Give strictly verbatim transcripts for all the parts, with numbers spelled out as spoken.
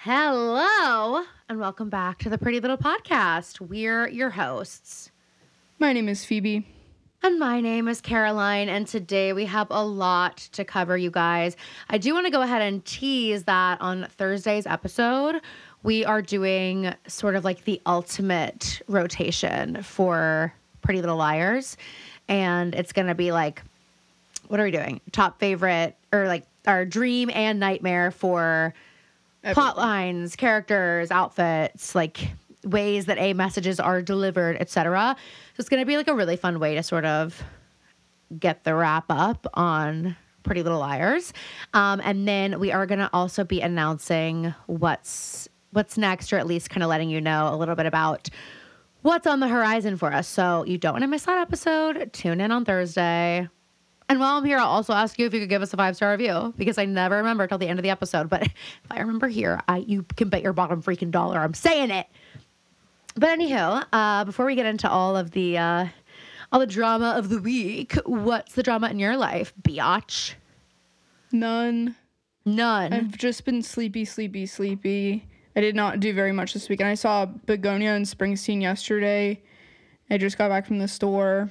Hello, and welcome back to the Pretty Little Podcast. We're your hosts. My name is Phoebe. And my name is Caroline, and today we have a lot to cover, you guys. I do want to go ahead and tease that on Thursday's episode, we are doing sort of like the ultimate rotation for Pretty Little Liars. And it's going to be like, what are we doing? Top favorite, or like our dream and nightmare for Everything. Plot lines, characters, outfits, like ways that A messages are delivered, et cetera. So it's going to be like a really fun way to sort of get the wrap up on Pretty Little Liars. Um, and then we are going to also be announcing what's what's next, or at least kind of letting you know a little bit about what's on the horizon for us. So you don't want to miss that episode. Tune in on Thursday. And while I'm here, I'll also ask you if you could give us a five-star review, because I never remember till the end of the episode. But if I remember here, I you can bet your bottom freaking dollar I'm saying it. But anywho, uh, before we get into all of the uh, all the drama of the week, what's the drama in your life, biatch? None. None. I've just been sleepy, sleepy, sleepy. I did not do very much this week. And I saw Begonia and Springsteen yesterday. I just got back from the store.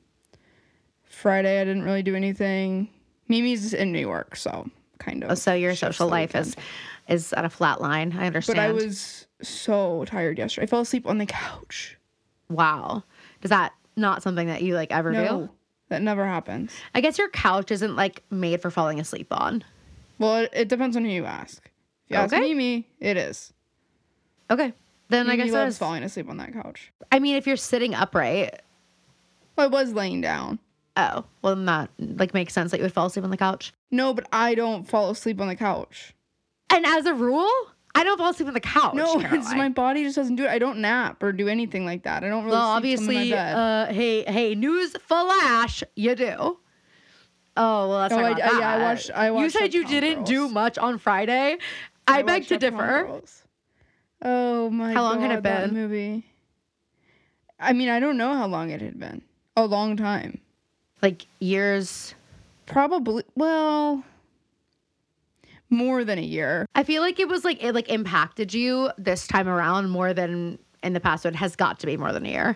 Friday, I didn't really do anything. Mimi's in New York, so kind of. Oh, so your social life is is at a flat line. I understand. But I was so tired yesterday. I fell asleep on the couch. Wow. Is that not something that you like ever no, do? That never happens. I guess your couch isn't like made for falling asleep on. Well, it, it depends on who you ask. If you okay. ask Mimi, it is. Okay. Then Mimi I guess loves was, falling asleep on that couch. I mean, if you're sitting upright. Well, I was laying down. Oh, well, then that like makes sense that you would fall asleep on the couch. No, but I don't fall asleep on the couch. And as a rule, I don't fall asleep on the couch. No, Caroline. it's my body just doesn't do it. I don't nap or do anything like that. I don't really. Well, sleep obviously, in my bed. uh, hey, hey, news flash, you do. Oh well, that's oh, not I, about I, that. yeah, I watched. I watched. You said you Uptown didn't Girls. do much on Friday. I, I beg to Uptown differ. Girls. Oh my! How long God, had it that been? Movie. I mean, I don't know how long it had been. A long time. Like years. Probably. Well. More than a year. I feel like it was like it like impacted you this time around more than in the past. So it has got to be more than a year.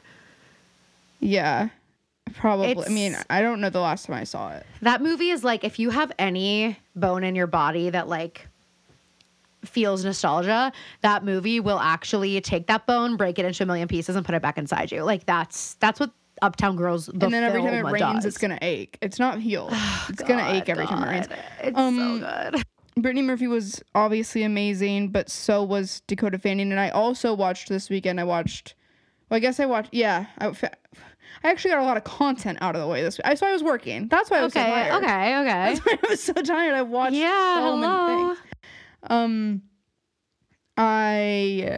Yeah, probably. It's, I mean, I don't know the last time I saw it. That movie is like, if you have any bone in your body that like feels nostalgia, that movie will actually take that bone, break it into a million pieces, and put it back inside you. Like that's that's what Uptown Girls. The and then every time it rains, does. It's gonna ache. It's not heal. Oh, it's God, gonna ache every God. time it rains. It's um, so good. Brittany Murphy was obviously amazing, but so was Dakota Fanning. And I also watched this weekend. I watched. Well, I guess I watched. Yeah, I, I actually got a lot of content out of the way this week. That's why I was working. That's why I was okay, so tired. okay, okay. That's why I was so tired. I watched yeah, so hello. many things. Um, I.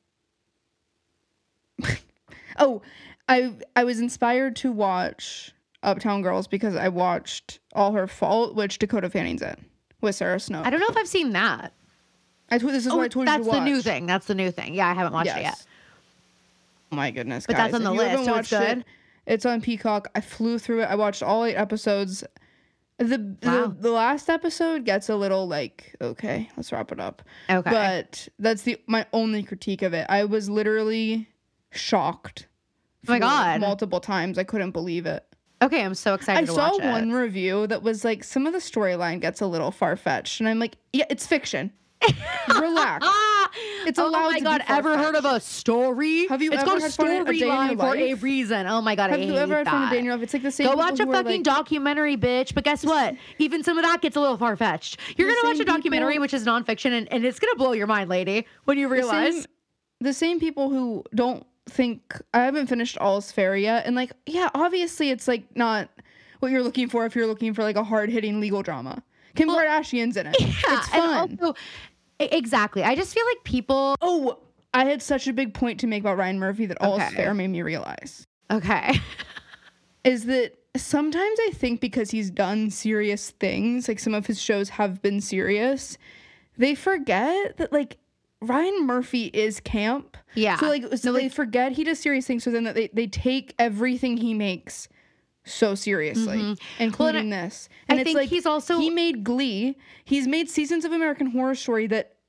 oh, I I was inspired to watch Uptown Girls because I watched All Her Fault, which Dakota Fanning's in with Sarah Snow. I don't know if I've seen that. I told this is oh, what I told you to that's watch. the new thing. That's the new thing. Yeah, I haven't watched yes. it yet. Oh my goodness, but guys. that's on the if you list, haven't so it's watched good. It, it's on Peacock. I flew through it. I watched all eight episodes. The, Wow. the the last episode gets a little like, okay, let's wrap it up. Okay. But that's the my only critique of it. I was literally shocked. Oh my God. Multiple times. I couldn't believe it. Okay, I'm so excited I to saw watch it. one review that was like, some of the storyline gets a little far-fetched. And I'm like, yeah, it's fiction. Relax. Ah, It's oh allowed my to God, be ever heard of a story? Have you it's ever called had fun a day in your storyline for a life? reason. Oh my God, Have I you hate ever had that. fun a day in your life? It's like the same Go people watch a who are fucking like, documentary, bitch. But guess what? Even some of that gets a little far-fetched. You're The going to watch same a documentary, people- which is nonfiction, and, and it's going to blow your mind, lady, when you the realize. same, the same people who don't think, I haven't finished All's Fair yet. And like, yeah, obviously it's like not what you're looking for if you're looking for like a hard-hitting legal drama. Kim Well, Kardashian's in it. Yeah, It's fun. and also, e- exactly. I just feel like people. Oh, I had such a big point to make about Ryan Murphy that All's Okay. Fair made me realize. Okay. Is that sometimes I think because he's done serious things, like some of his shows have been serious, they forget that like Ryan Murphy is camp. Yeah. So like so No, they like- forget he does serious things, so then that they, they take everything he makes so seriously, Mhm. including Well, and this. I And it's think like he's also- he made Glee. He's made seasons of American Horror Story that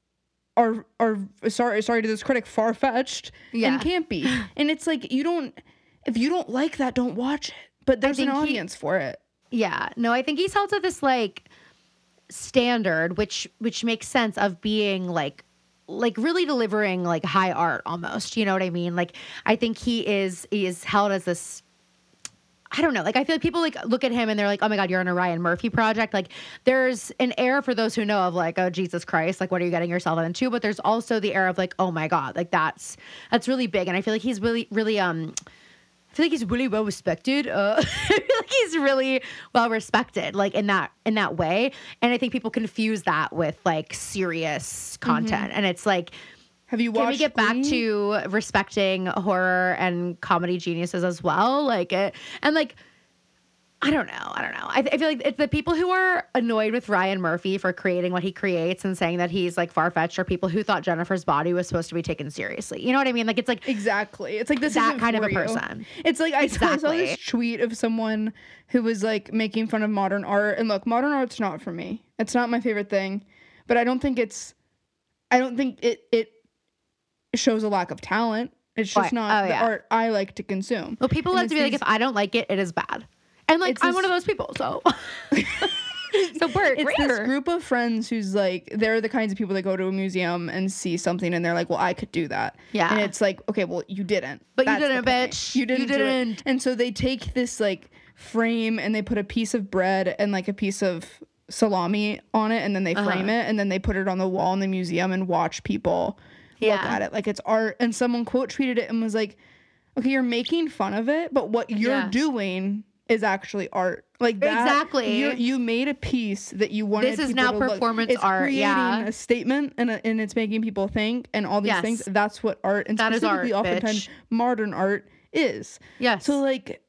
are are sorry sorry to this critic far-fetched Yeah. and campy. And it's like, you don't if you don't like that, don't watch it. But there's an think he- audience for it. Yeah. No, I think he's held to this like standard, which which makes sense of being like like really delivering like high art almost. You know what I mean? Like I think he is he is held as this. I don't know. Like, I feel like people like look at him and they're like, oh my God, you're on a Ryan Murphy project. Like, there's an air for those who know of like, oh, Jesus Christ, like, what are you getting yourself into? But there's also the air of like, oh my God, like that's, that's really big. And I feel like he's really, really, um, I feel like he's really well respected. Uh, I feel like he's really well respected, like in that, in that way. And I think people confuse that with like serious content. Mm-hmm. And it's like, have you watched Can we get back Glee? to respecting horror and comedy geniuses as well? Like it, and like, I don't know. I don't know. I, th- I feel like it's the people who are annoyed with Ryan Murphy for creating what he creates and saying that he's like far-fetched are people who thought Jennifer's Body was supposed to be taken seriously. You know what I mean? Like, it's like Exactly. It's like this that isn't kind of for a you. person. It's like I saw, I saw Exactly. this tweet of someone who was like making fun of modern art. And look, modern art's not for me. It's not my favorite thing. But I don't think it's I don't think it it shows a lack of talent. It's just Right. not Oh, the yeah. art I like to consume. Well, people And love to be like, these- if I don't like it, it is bad. And like, It's I'm this- one of those people. So, so Bert, It's we're this here. group of friends who's like, they're the kinds of people that go to a museum and see something and they're like, well, I could do that. Yeah. And it's like, okay, well, you didn't. But you That's the didn't, point. bitch. You didn't. You do it. didn't. And so they take this like frame and they put a piece of bread and like a piece of salami on it and then they frame Uh-huh. it and then they put it on the wall in the museum and watch people look Yeah. at it like it's art. And someone quote tweeted it and was like, okay, you're making fun of it, but what you're Yeah. doing is actually art. Like that, Exactly. You you made a piece that you wanted. This is people now to look- performance it's art, creating yeah. a statement and a, and it's making people think and all these Yes. things. That's what art and That is art, specifically oftentimes bitch. modern art is. Yes. So like,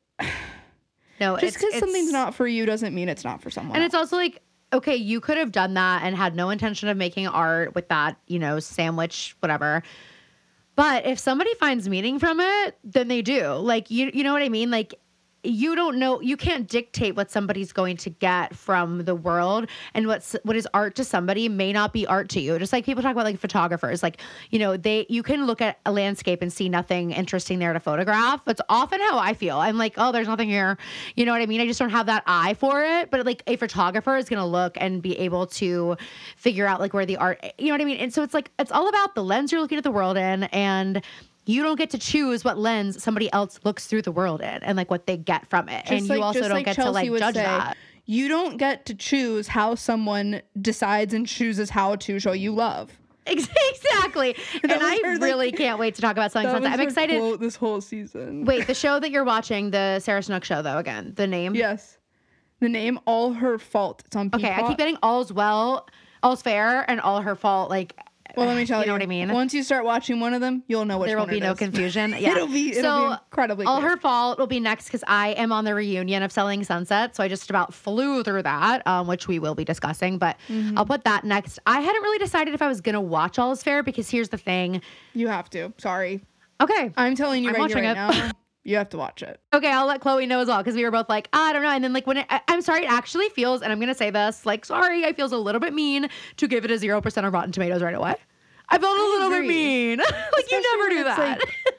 no, just it's- because it's- something's not for you doesn't mean it's not for someone. And else. it's also like, okay, you could have done that and had no intention of making art with that, you know, sandwich, whatever. But if somebody finds meaning from it, then they do. Like, you, you know what I mean? Like, you don't know, you can't dictate what somebody's going to get from the world, and what's what is art to somebody may not be art to you. Just like people talk about like photographers, like, you know, they you can look at a landscape and see nothing interesting there to photograph. That's often how I feel. I'm like, oh, there's nothing here. You know what I mean? I just don't have that eye for it. But like a photographer is going to look and be able to figure out like where the art, you know what I mean? And so it's like, it's all about the lens you're looking at the world in, and you don't get to choose what lens somebody else looks through the world in and like what they get from it. Just and like- you also just don't like get Chelsea to like would judge say, that. You don't get to choose how someone decides and chooses how to show you love. Exactly. And That was I her, like- really can't wait to talk about Selling Sunset. I'm excited. Quote this whole season. Wait, the show that you're watching, the Sarah Snook show though, again, the name. Yes. The name, All Her Fault. It's on Okay, I Peacock. keep getting All's Well, All's Fair, and All Her Fault. Like, Well, let me tell you. you know what I mean? Once you start watching one of them, you'll know which there will one be it no is. confusion. Yeah. It'll be- it'll so be incredibly All clear. Her Fault will be next because I am on the reunion of Selling Sunset. So I just about flew through that, um, which we will be discussing. But Mm-hmm. I'll put that next. I hadn't really decided if I was going to watch All Is Fair because here's the thing. You have to. Sorry. Okay. I'm telling you I'm right, here, right watching it. now. You have to watch it. Okay, I'll let Chloe know as well because we were both like, I don't know. And then like when it, I, I'm sorry, it actually feels, and I'm gonna say this, like, sorry, I feels a little bit mean to give it a zero percent on Rotten Tomatoes right away. I felt a I little bit agree. mean. like Especially you never when do it's, that. like-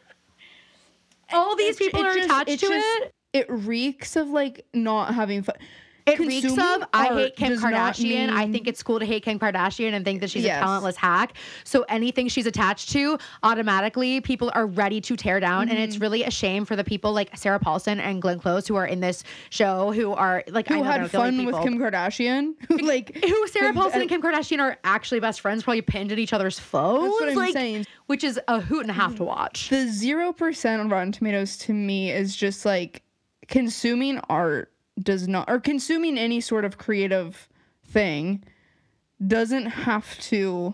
All these It- people it are just- attached it to just- it. It reeks of like not having fun. It reeks Consuming of I hate art Kim does not Kardashian. I mean- think it's cool to hate Kim Kardashian and think that she's Yes. a talentless hack. So anything she's attached to, automatically people are ready to tear down. And Mm-hmm. it's really a shame for the people like Sarah Paulson and Glenn Close who are in this show who are like I who know they're had not the only fun with people. Kim Kardashian. Who like Who Sarah have- Paulson and Kim Kardashian are actually best friends, probably pinned at each other's phones. That's what I'm like, saying. Which is a hoot and a half to watch. The zero percent on Rotten Tomatoes to me is just like consuming art does not, or consuming any sort of creative thing doesn't have to,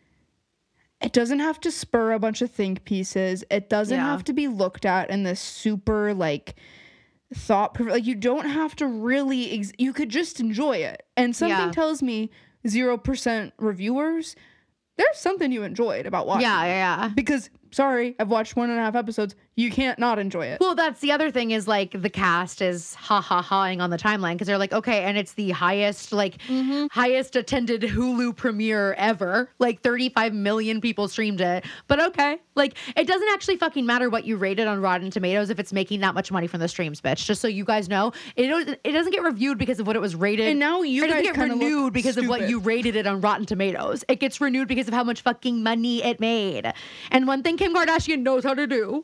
it doesn't have to spur a bunch of think pieces. It doesn't Yeah. have to be looked at in this super like thought, prov- like you don't have to really, ex- you could just enjoy it. And something Yeah. tells me zero percent reviewers, there's something you enjoyed about watching. Yeah, yeah, yeah. Because sorry, I've watched one and a half episodes. You can't not enjoy it. Well, that's the other thing is like the cast is ha ha haing on the timeline because they're like, okay, and it's the highest, like mm-hmm. highest attended Hulu premiere ever. Like thirty-five million people streamed it. But okay, like it doesn't actually fucking matter what you rated on Rotten Tomatoes if it's making that much money from the streams, bitch. Just so you guys know, it doesn't, it doesn't get reviewed because of what it was rated. And now you it guys doesn't get renewed because stupid. of what you rated it on Rotten Tomatoes. It gets renewed because of how much fucking money it made. And one thing Kim Kardashian knows how to do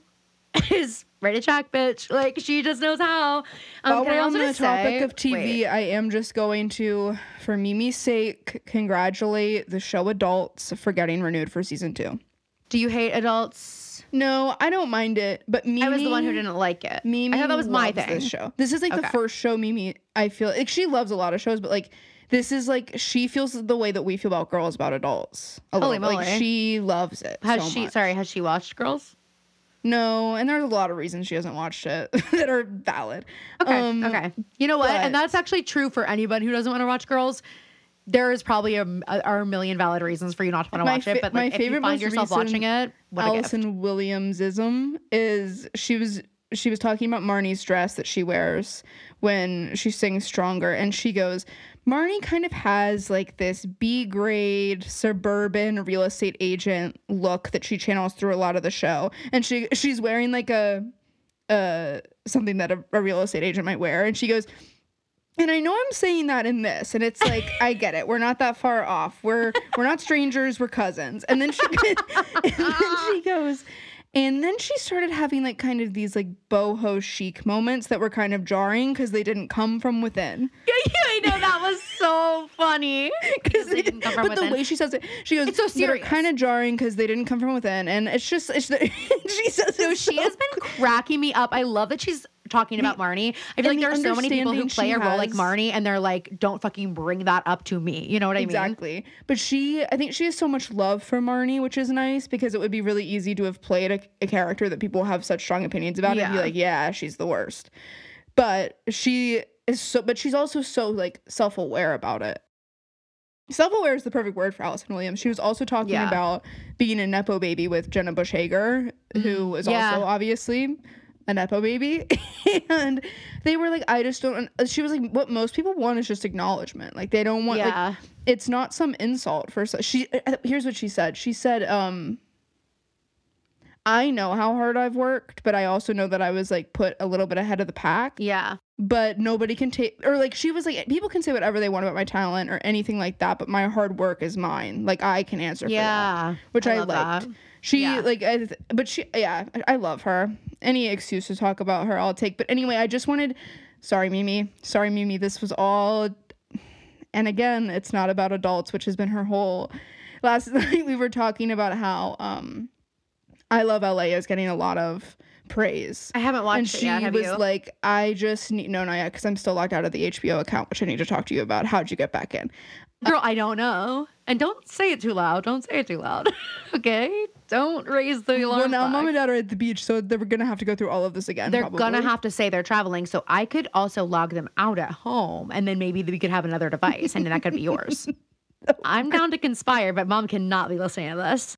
is write a check, bitch. Like, she just knows how. Um, While we're on the say, topic of T V, wait. I am just going to, for Mimi's sake, congratulate the show Adults for getting renewed for season two. Do you hate Adults? No, I don't mind it, but Mimi... I was the one who didn't like it. Mimi I thought that was my thing. This show. This is like okay. the first show Mimi, I feel... Like, she loves a lot of shows, but like... This is like, she feels the way that we feel about Girls About Adults. A Holy little. moly. Like, she loves it Has so she, much. sorry, has she watched Girls? No, and there's a lot of reasons she hasn't watched it that are valid. Okay, um, okay. You know what? but- And that's actually true for anybody who doesn't want to watch Girls. There is probably a, a, are a million valid reasons for you not to want to My watch fa- it, but my like if you favorite find most yourself recent watching it, what a gift. Allison Williamsism is she was she was talking about Marnie's dress that she wears when she sings Stronger, and she goes, Marnie kind of has like this B grade suburban real estate agent look that she channels through a lot of the show, and she she's wearing like a uh something that a, a real estate agent might wear, and she goes, and I know I'm saying that in this, and it's like, I get it. We're not that far off. We're we're not strangers. We're cousins. And then she and then she goes, and then she started having like kind of these like boho chic moments that were kind of jarring because they didn't come from within. I know, that was so funny because they didn't come from But within. the way she says it, she goes, It's so serious. kind of jarring because they didn't come from within, and it's just it's the, she says So it she so has been cracking me up. I love that she's talking about Marnie. I feel like and there are the so many people who understanding play she a role like has- Marnie, and they're like, don't fucking bring that up to me. You know what I mean? Exactly. But she, I think she has so much love for Marnie, which is nice because it would be really easy to have played a, a character that people have such strong opinions about and be Yeah. like, yeah, she's the worst. But she is so, but she's also so like self-aware about it. Self-aware is the perfect word for Allison Williams. She was also talking Yeah. about being a Nepo baby with Jenna Bush Hager, who is Yeah. also obviously a Nepo baby. And they were like, I just don't, she was like, what most people want is just acknowledgement. Like, they don't want, Yeah. like, it's not some insult for, she, here's what she said. She said, um, I know how hard I've worked, but I also know that I was like put a little bit ahead of the pack. Yeah. But nobody can take, or like she was like, people can say whatever they want about my talent or anything like that, but my hard work is mine. Like, I can answer for that. Yeah. Which I, love liked. that. She Yeah. like, I, but she, yeah, I love her. Any excuse to talk about her, I'll take. But anyway, I just wanted, sorry, Mimi, sorry, Mimi. This was all, and again, it's not about adults, which has been her whole. Last night we were talking about how um, I Love L A is getting a lot of praise. I haven't watched And it she yet. Have was you? like, I just need, no, not yet, because I'm still locked out of the H B O account, which I need to talk to you about. How'd you get back in? Girl, I don't know. And don't say it too loud. Don't say it too loud. Okay? Don't raise the alarm. Well, now flag. mom and dad are at the beach, so they're gonna have to go through all of this again. They're probably. gonna have to say they're traveling, so I could also log them out at home, and then maybe we could have another device, and then that could be yours. I'm down to conspire, but mom cannot be listening to this.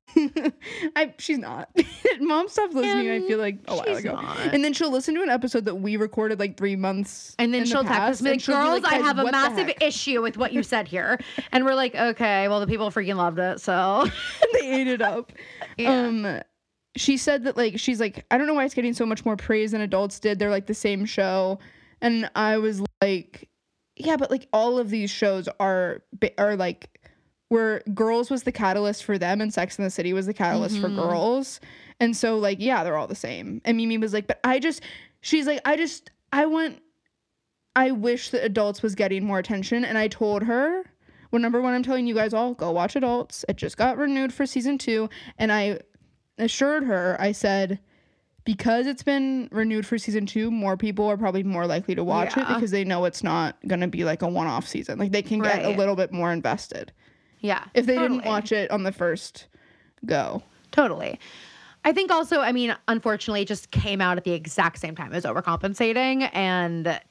I she's not. Mom stopped listening, I feel like a while She's ago. not. And then she'll listen to an episode that we recorded like three months. And then in the she'll text past, us and be and like, she'll be girls, I "Guys, have a what the massive heck?" issue with what you said here. And we're like, okay, well, the people freaking loved it, so. They ate it up. Yeah. Um she said that like she's like, I don't know why it's getting so much more praise than Adults did. They're like the same show. And I was like, yeah, but like all of these shows are are like where Girls was the catalyst for them and Sex and the City was the catalyst Mhm. for Girls. And so like, yeah, they're all the same. And Mimi was like, but I just, she's like, I just, I want, I wish that Adults was getting more attention. And I told her, well, number one, I'm telling you guys all, go watch Adults. It just got renewed for season two. And I assured her, I said, because it's been renewed for season two, more people are probably more likely to watch it Yeah. because they know it's not going to be like a one-off season. Like they can get a Right. little bit more invested Yeah. if they totally. didn't watch it on the first go. Totally. I think also, I mean, unfortunately, it just came out at the exact same time as Overcompensating. And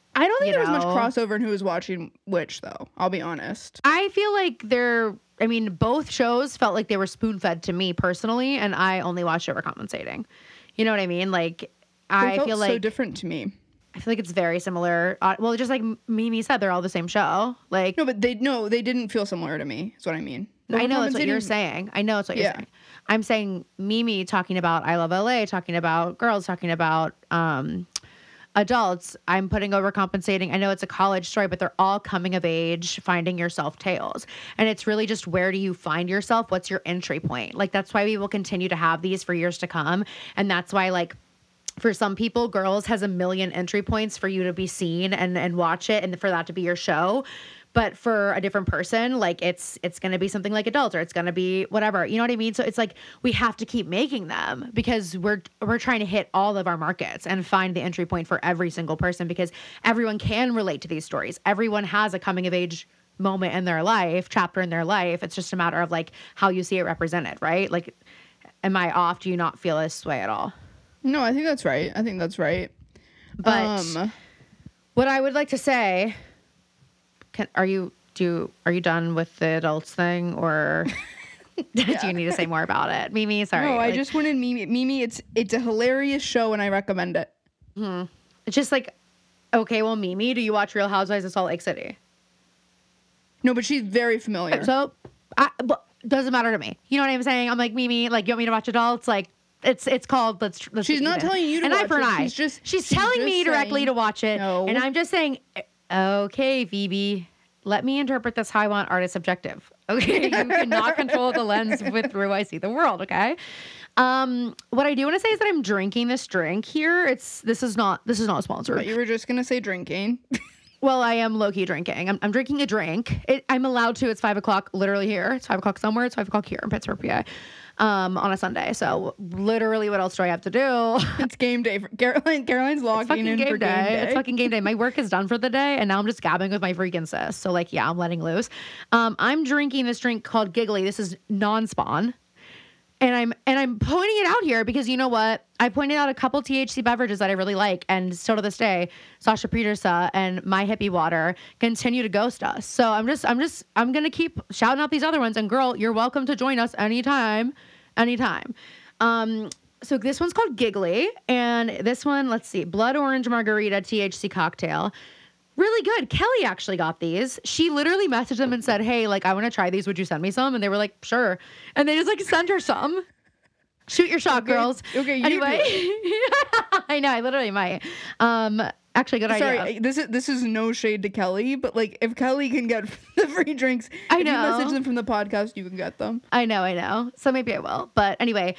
I don't think you there was much know? crossover in who was watching which, though. I'll be honest. I feel like they're, I mean, both shows felt like they were spoon fed to me personally, and I only watched Overcompensating. You know what I mean? Like, They I felt feel so like different to me. I feel like it's very similar. Uh, well, just like Mimi said, they're all the same show. Like, No, but they no, they didn't feel similar to me. Is what I mean. I know that's what you're Overcompensating- saying. I know that's what you're Yeah. saying. I'm saying Mimi talking about I Love L A, talking about girls, talking about um, adults. I'm putting Overcompensating. I know it's a college story, but they're all coming of age, finding yourself tales. And it's really just, where do you find yourself? What's your entry point? Like, that's why we will continue to have these for years to come. And that's why, like, for some people, Girls has a million entry points for you to be seen and, and watch it and for that to be your show. But for a different person, like, it's it's going to be something like Adults, or it's going to be whatever. You know what I mean? So it's like, we have to keep making them because we're we're trying to hit all of our markets and find the entry point for every single person, because everyone can relate to these stories. Everyone has a coming of age moment in their life, chapter in their life. It's just a matter of, like, how you see it represented, right? Like, am I off? Do you not feel this way at all? No, I think that's right. I think that's right. But Um, what I would like to say, can, are you do you, are you done with the Adults thing, or do you need to say more about it? Mimi, sorry. no, I like, just wanted Mimi. Mimi, it's it's a hilarious show, and I recommend it. it's just like, okay, well, Mimi, do you watch Real Housewives of Salt Lake City? No, but she's very familiar. So, I, but doesn't matter to me. You know what I'm saying? I'm like, Mimi, like, you want me to watch Adults? Like, it's it's called. Let's. let's She's not even. telling you to an eye watch for an it. eye. She's just- she's, she's telling just me directly saying- to watch it, No. and I'm just saying, okay, Phoebe, let me interpret this how I want. Art is subjective. Okay, you cannot control the lens with through I see the world. Okay. Um, what I do want to say is that I'm drinking this drink here. It's this is not this is not sponsored. But you were just gonna say drinking. Well, I am low-key drinking. I'm, I'm drinking a drink. It, I'm allowed to. It's five o'clock literally here. It's five o'clock somewhere. It's five o'clock here in Pittsburgh, P A, um, on a Sunday. So literally, what else do I have to do? It's game day. For Caroline. Caroline's It's logging fucking in game for day. game day. It's fucking game day. My work is done for the day, and now I'm just gabbing with my freaking sis. So, like, yeah, I'm letting loose. Um, I'm drinking this drink called Giggly. This is non-spawn. And I'm and I'm pointing it out here because, you know what? I pointed out a couple T H C beverages that I really like, and still to this day, Sasha Petersa and My Hippie Water continue to ghost us. So I'm just I'm just I'm gonna keep shouting out these other ones. And girl, you're welcome to join us anytime, anytime. Um, so this one's called Giggly, and this one, let's see, Blood Orange Margarita T H C cocktail. Really good. Kelly actually got these. She literally messaged them and said, hey, like, I want to try these. Would you send me some? And they were like, sure. And they just like sent her some. Shoot your shot, Okay, girls. okay, you Anyway, do I know. I literally might. Um, actually, good Sorry, idea. I- this is this is no shade to Kelly, but like if Kelly can get the free drinks, I if you know. message them from the podcast, you can get them. I know, I know. So maybe I will. But anyway,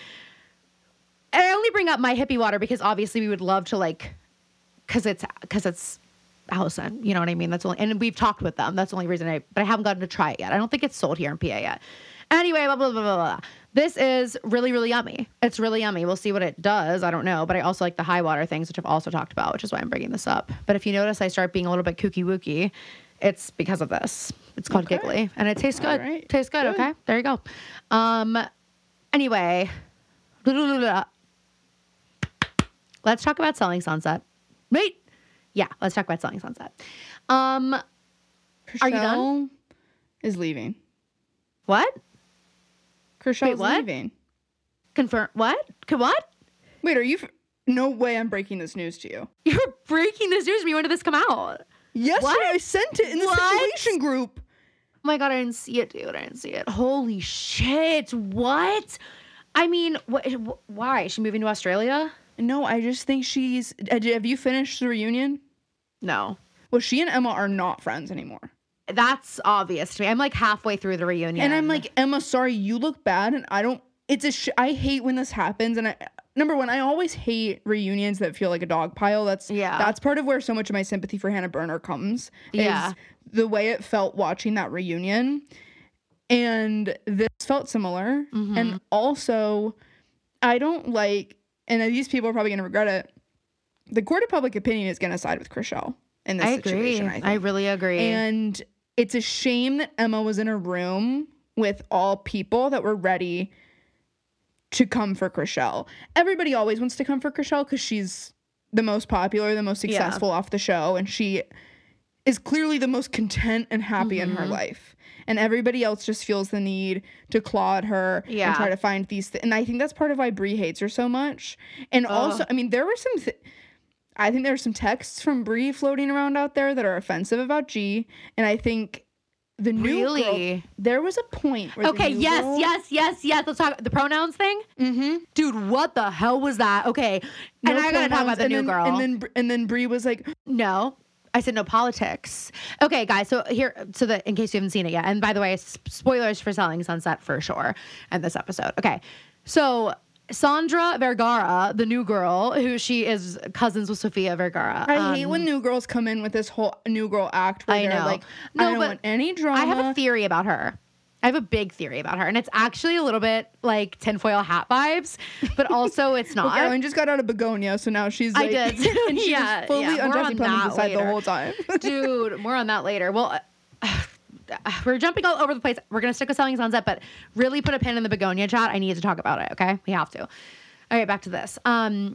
I only bring up My Hippie Water because obviously we would love to, like, because it's because it's Allison. You know what I mean? That's only, and we've talked with them. That's the only reason I, but I haven't gotten to try it yet. I don't think it's sold here in P A yet. Anyway, blah, blah, blah, blah, blah. This is really, really yummy. It's really yummy. We'll see what it does. I don't know. But I also like the high water things, which I've also talked about, which is why I'm bringing this up. But if you notice I start being a little bit kooky wooky, it's because of this. It's called Okay. Giggly. And it tastes All good. right. Tastes good, Good. okay? There you go. Um, anyway, let's talk about Selling Sunset. Wait. Yeah, let's talk about Selling Sunset. Um, Are you done? Chrishell is leaving. what? Chrishell's what? leaving. Confirm what? Can what? Wait, are you? F- no way! I'm breaking this news to you. You're breaking this news to me. When did this come out? Yesterday, What? I sent it in the What? situation group. Oh my God, I didn't see it, dude. I didn't see it. Holy shit. What? I mean, what, wh- why? Is she moving to Australia? No, I just think she's. uh, Have you finished the reunion? No. Well, she and Emma are not friends anymore. That's obvious to me. I'm like halfway through the reunion. And I'm like, Emma, sorry, you look bad, and I don't. It's a. Sh- I hate when this happens, and I. Number one, I always hate reunions that feel like a dog pile. That's Yeah. That's part of where so much of my sympathy for Hannah Burner comes. Yeah. Is the way it felt watching that reunion, and this felt similar. Mhm. And also, I don't like, and these people are probably gonna regret it. The court of public opinion is gonna side with Chrishell in this I agree. situation. I I, think. really agree. And it's a shame that Emma was in a room with all people that were ready to come for Chrishell. Everybody always wants to come for Chrishell because she's the most popular, the most successful yeah. off the show, and she is clearly the most content and happy mm-hmm. in her life. And everybody else just feels the need to claw at her yeah. and try to find these th- and I think that's part of why Brie hates her so much. And Ugh. also, I mean, there were some th- I think there were some texts from Brie floating around out there that are offensive about G, and I think the new really? girl, there was a point where okay, the new yes, girl, yes, yes, yes. Let's talk the pronouns thing. Mm-hmm. Dude, what the hell was that? Okay, no and I gotta talk about the new then, girl. And then and then Brie was like, no. I said no politics. Okay, guys. So here, so that in case you haven't seen it yet, and by the way, sp- spoilers for Selling Sunset for sure in this episode. Okay, so Sandra Vergara, the new girl, who she is cousins with Sofia Vergara. I um, hate when new girls come in with this whole new girl act. Where I they're know. Like, no, I don't but want any drama. I have a theory about her. I have a big theory about her, and it's actually a little bit like tinfoil hat vibes, but also it's not. Well, Caroline just got out of Begonia, so now she's like, I did. and she yeah, was fully yeah. undressing Clemens aside the whole time. Dude, more on that later. Well, uh, we're jumping all over the place. We're gonna stick with Selling Sunset, but really put a pin in the Begonia chat. I need to talk about it. Okay, we have to. All right, back to this. Um,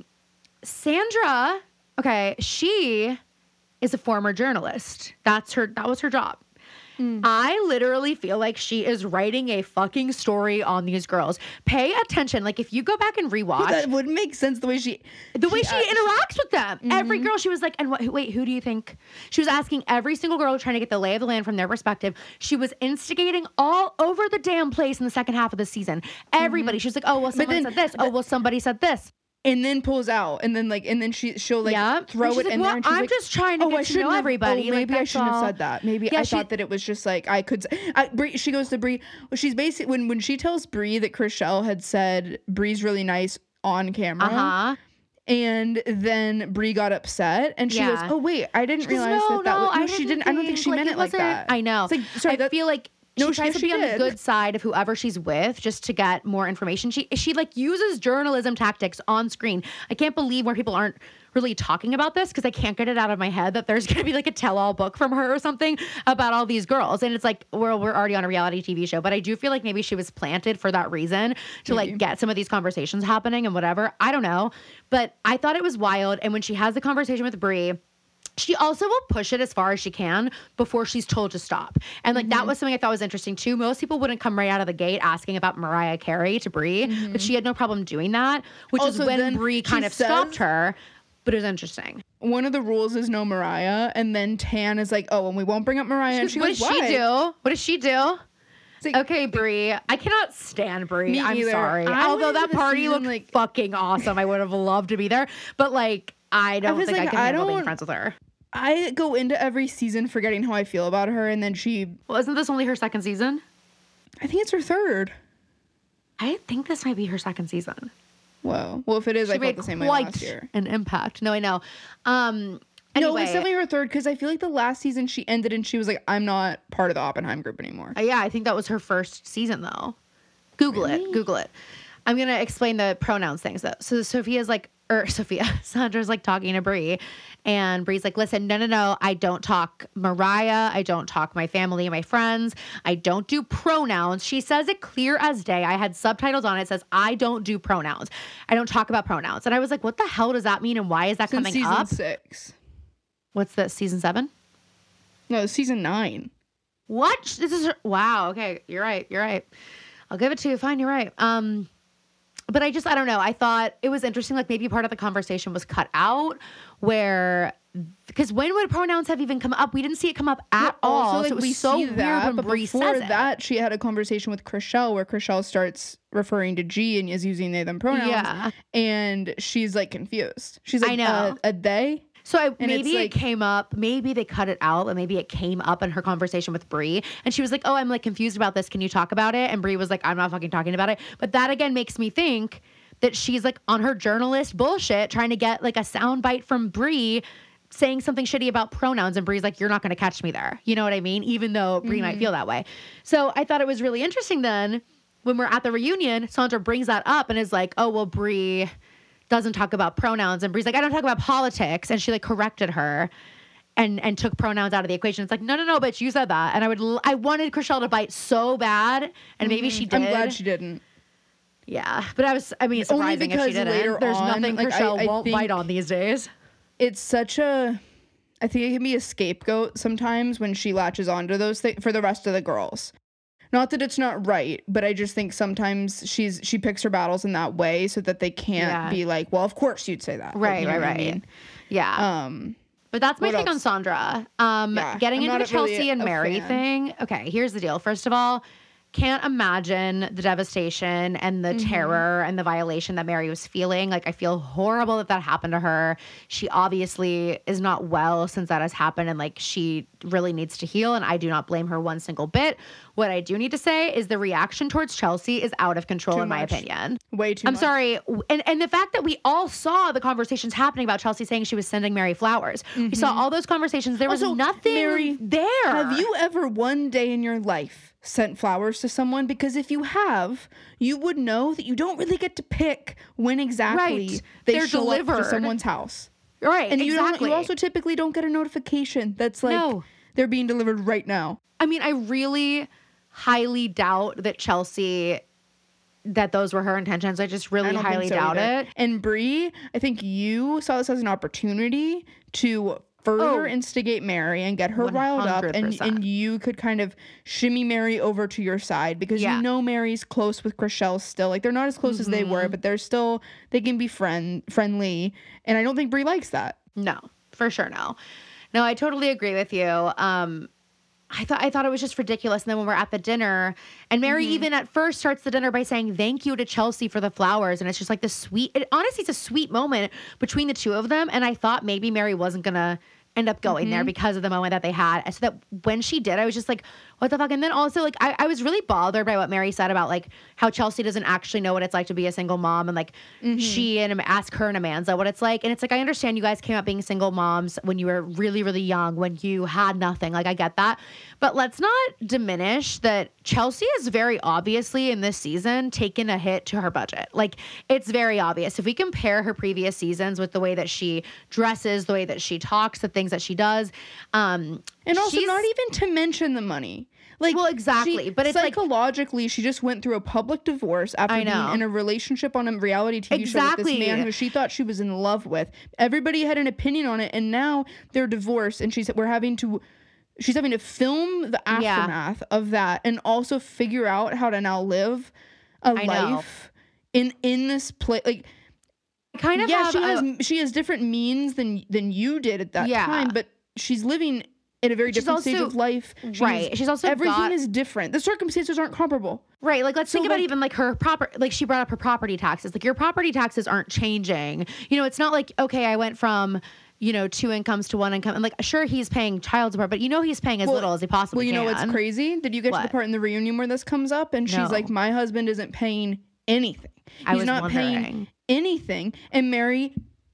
Sandra. Okay, she is a former journalist. That's her. That was her job. Mm. I literally feel like she is writing a fucking story on these girls. Pay attention. Like, if you go back and rewatch. Well, that would make sense the way she. The way she, she interacts with them. Mm-hmm. Every girl, she was like, and what, wait, who do you think? She was asking every single girl, trying to get the lay of the land from their perspective. She was instigating all over the damn place in the second half of the season. Everybody. Mm-hmm. She was like, oh, well, someone then, said this. Oh, well, somebody said this. And then pulls out, and then like, and then she she'll like yeah. throw it like, in well, there. And she's I'm like, just trying to oh, get I to know have, everybody. Oh, maybe like, I shouldn't all. have said that. Maybe yeah, I she, thought that it was just like I could. I, Brie, she goes to Brie. Well, she's basically when when she tells Brie that Chrishell had said Brie's really nice on camera. Uh-huh. And then Brie got upset, and she yeah. goes, "Oh wait, I didn't she realize goes, no, that that no, was no, I she didn't. didn't. Think, I don't think she like, meant it like that." I know. It's like, sorry, I that, feel like. No, she tries she, to be she on did. the good side of whoever she's with just to get more information. She she like uses journalism tactics on screen. I can't believe where people aren't really talking about this because I can't get it out of my head that there's going to be like a tell-all book from her or something about all these girls. And it's like, well, we're already on a reality T V show, but I do feel like maybe she was planted for that reason to maybe. like get some of these conversations happening and whatever. I don't know. But I thought it was wild. And when she has the conversation with Brie, she also will push it as far as she can before she's told to stop. And like mm-hmm. that was something I thought was interesting too. Most people wouldn't come right out of the gate asking about Mariah Carey to Brie, mm-hmm. but she had no problem doing that, which also, is when Brie kind of says, stopped her. But it was interesting. One of the rules is no Mariah, and then Tan is like, "Oh, and we won't bring up Mariah." She and she what goes, does "Why?" she do? What does she do? Like, okay, Brie. I cannot stand Brie. Me I'm either. sorry. I Although that party season, looked like, fucking awesome. I would have loved to be there. But like, I don't I think like, I can I handle being don't- friends with her. I go into every season forgetting how I feel about her, and then she. Well, isn't this only her second season? I think it's her third. I think this might be her second season. Whoa. Well, if it is, she I made felt the same way quite last year. an impact. No, I know. Um, anyway, no, it's definitely her third because I feel like the last season she ended and she was like, "I'm not part of the Oppenheim group anymore." Uh, yeah, I think that was her first season though. Google really? it. Google it. I'm gonna explain the pronouns things though. So Sophia's like, or Sophia, Sandra's like talking to Brie, and Brie's like, "Listen, no, no, no, I don't talk Mariah. I don't talk my family and my friends. I don't do pronouns." She says it clear as day. I had subtitles on it. It says, "I don't do pronouns. I don't talk about pronouns." And I was like, "What the hell does that mean? And why is that Since coming season up?" Six. What's this? Season seven? No, season nine. What? This is her- wow. Okay, you're right. You're right. I'll give it to you. Fine, you're right. Um. But I just, I don't know. I thought it was interesting. Like maybe part of the conversation was cut out where, because when would pronouns have even come up? We didn't see it come up at well, all. Also, like, so it was we so see weird that, when but Brie before says that, it. she had a conversation with Chrishell where Chrishell starts referring to G and is using they them pronouns. Yeah. And she's like confused. She's like, I know. Uh, a they? So I, maybe like, it came up, maybe they cut it out, but maybe it came up in her conversation with Brie. And she was like, "Oh, I'm like confused about this. Can you talk about it?" And Brie was like, "I'm not fucking talking about it." But that again makes me think that she's like on her journalist bullshit trying to get like a soundbite from Brie saying something shitty about pronouns. And Brie's like, "You're not going to catch me there." You know what I mean? Even though Brie mm-hmm. might feel that way. So I thought it was really interesting then when we're at the reunion, Sandra brings that up and is like, "Oh, well, Brie doesn't talk about pronouns." And Brie's like, "I don't talk about politics." And she like corrected her and and took pronouns out of the equation. It's like, no, no, no, bitch, you said that. And I would, l- I wanted Chrishell to bite so bad. And maybe mm-hmm. she did. I'm glad she didn't. Yeah. But I was, I mean, surprising if she didn't. There's on, nothing like, Chrishell I, I won't think, bite on these days. it's such a, I think it can be a scapegoat sometimes when she latches onto those things for the rest of the girls. Not that it's not right, but I just think sometimes she's she picks her battles in that way so that they can't Yeah. be like, well, of course you'd say that. Like, Right, you know right, what I right. mean? Yeah. Um, But that's my What take on else? Sandra. Um, Yeah, getting I'm into the not really Chelsea and a Mary fan. thing. Okay, here's the deal. First of all, can't imagine the devastation and the Mm-hmm. terror and the violation that Mary was feeling. Like, I feel horrible that that happened to her. She obviously is not well since that has happened, and like she really needs to heal. And I do not blame her one single bit. What I do need to say is the reaction towards Chelsea is out of control, Too in my much. opinion. way too I'm much. sorry. And and the fact that we all saw the conversations happening about Chelsea saying she was sending Mary flowers. We saw all those conversations. There was Also, nothing Mary, there. Have you ever one day in your life sent flowers to someone? Because if you have, you would know that you don't really get to pick when exactly Right. they They're show up delivered. to someone's house. Right, And you exactly. don't. You also typically don't get a notification that's like No. they're being delivered right now. I mean, I really highly doubt that Chelsea, that those were her intentions. I just I really don't highly think so doubt either. it. And Brie, I think you saw this as an opportunity to further Oh. instigate Mary and get her riled up, and, one hundred percent. and you could kind of shimmy Mary over to your side because Yeah. you know Mary's close with Chriselle still. Like, they're not as close as they Mm-hmm. were, but they're still, they can be friend friendly. And I don't think Brie likes that. No, for sure no. No, I totally agree with you. Um, I thought I thought it was just ridiculous. And then when we're at the dinner, and Mary Mm-hmm. even at first starts the dinner by saying thank you to Chelsea for the flowers, and it's just like this sweet. It, honestly, it's a sweet moment between the two of them. And I thought maybe Mary wasn't gonna end up going there because of the moment that they had. And so that when she did, I was just like, what the fuck? And then also, like, I, I was really bothered by what Mary said about like how Chelsea doesn't actually know what it's like to be a single mom, and like she and ask her and Amanza what it's like. And it's like, I understand you guys came up being single moms when you were really, really young, when you had nothing. Like, I get that. But let's not diminish that Chelsea is very obviously in this season taken a hit to her budget. Like, it's very obvious. If we compare her previous seasons with the way that she dresses, the way that she talks, the things that she does, um, And also, she's- not even to mention the money. Like, Well, exactly, she- but it's like- psychologically, she just went through a public divorce after I know. being in a relationship on a reality T V show with Exactly. this man who she thought she was in love with. Everybody had an opinion on it, and now they're divorced, and she's we're having to. She's having to film the Yeah. aftermath of that, and also figure out how to now live a I know. life in in this place. Like, kind of yeah, have she a- has she has different means than than you did at that Yeah. time, but she's living in a very She's different stage also- of life. right. She's also everything got- is different. The circumstances aren't comparable. Right. Like, let's So, think about like- even like her proper, like she brought up her property taxes. Like, your property taxes aren't changing. You know, it's not like, okay, I went from, you know, two incomes to one income. And like, sure, he's paying child support, but you know, he's paying as Well- little as he possibly Well, you know can. what's crazy? Did you get to What? the part in the reunion where this comes up? And she's No. like, my husband isn't paying anything. I He's was not paying wondering. anything. And Mary,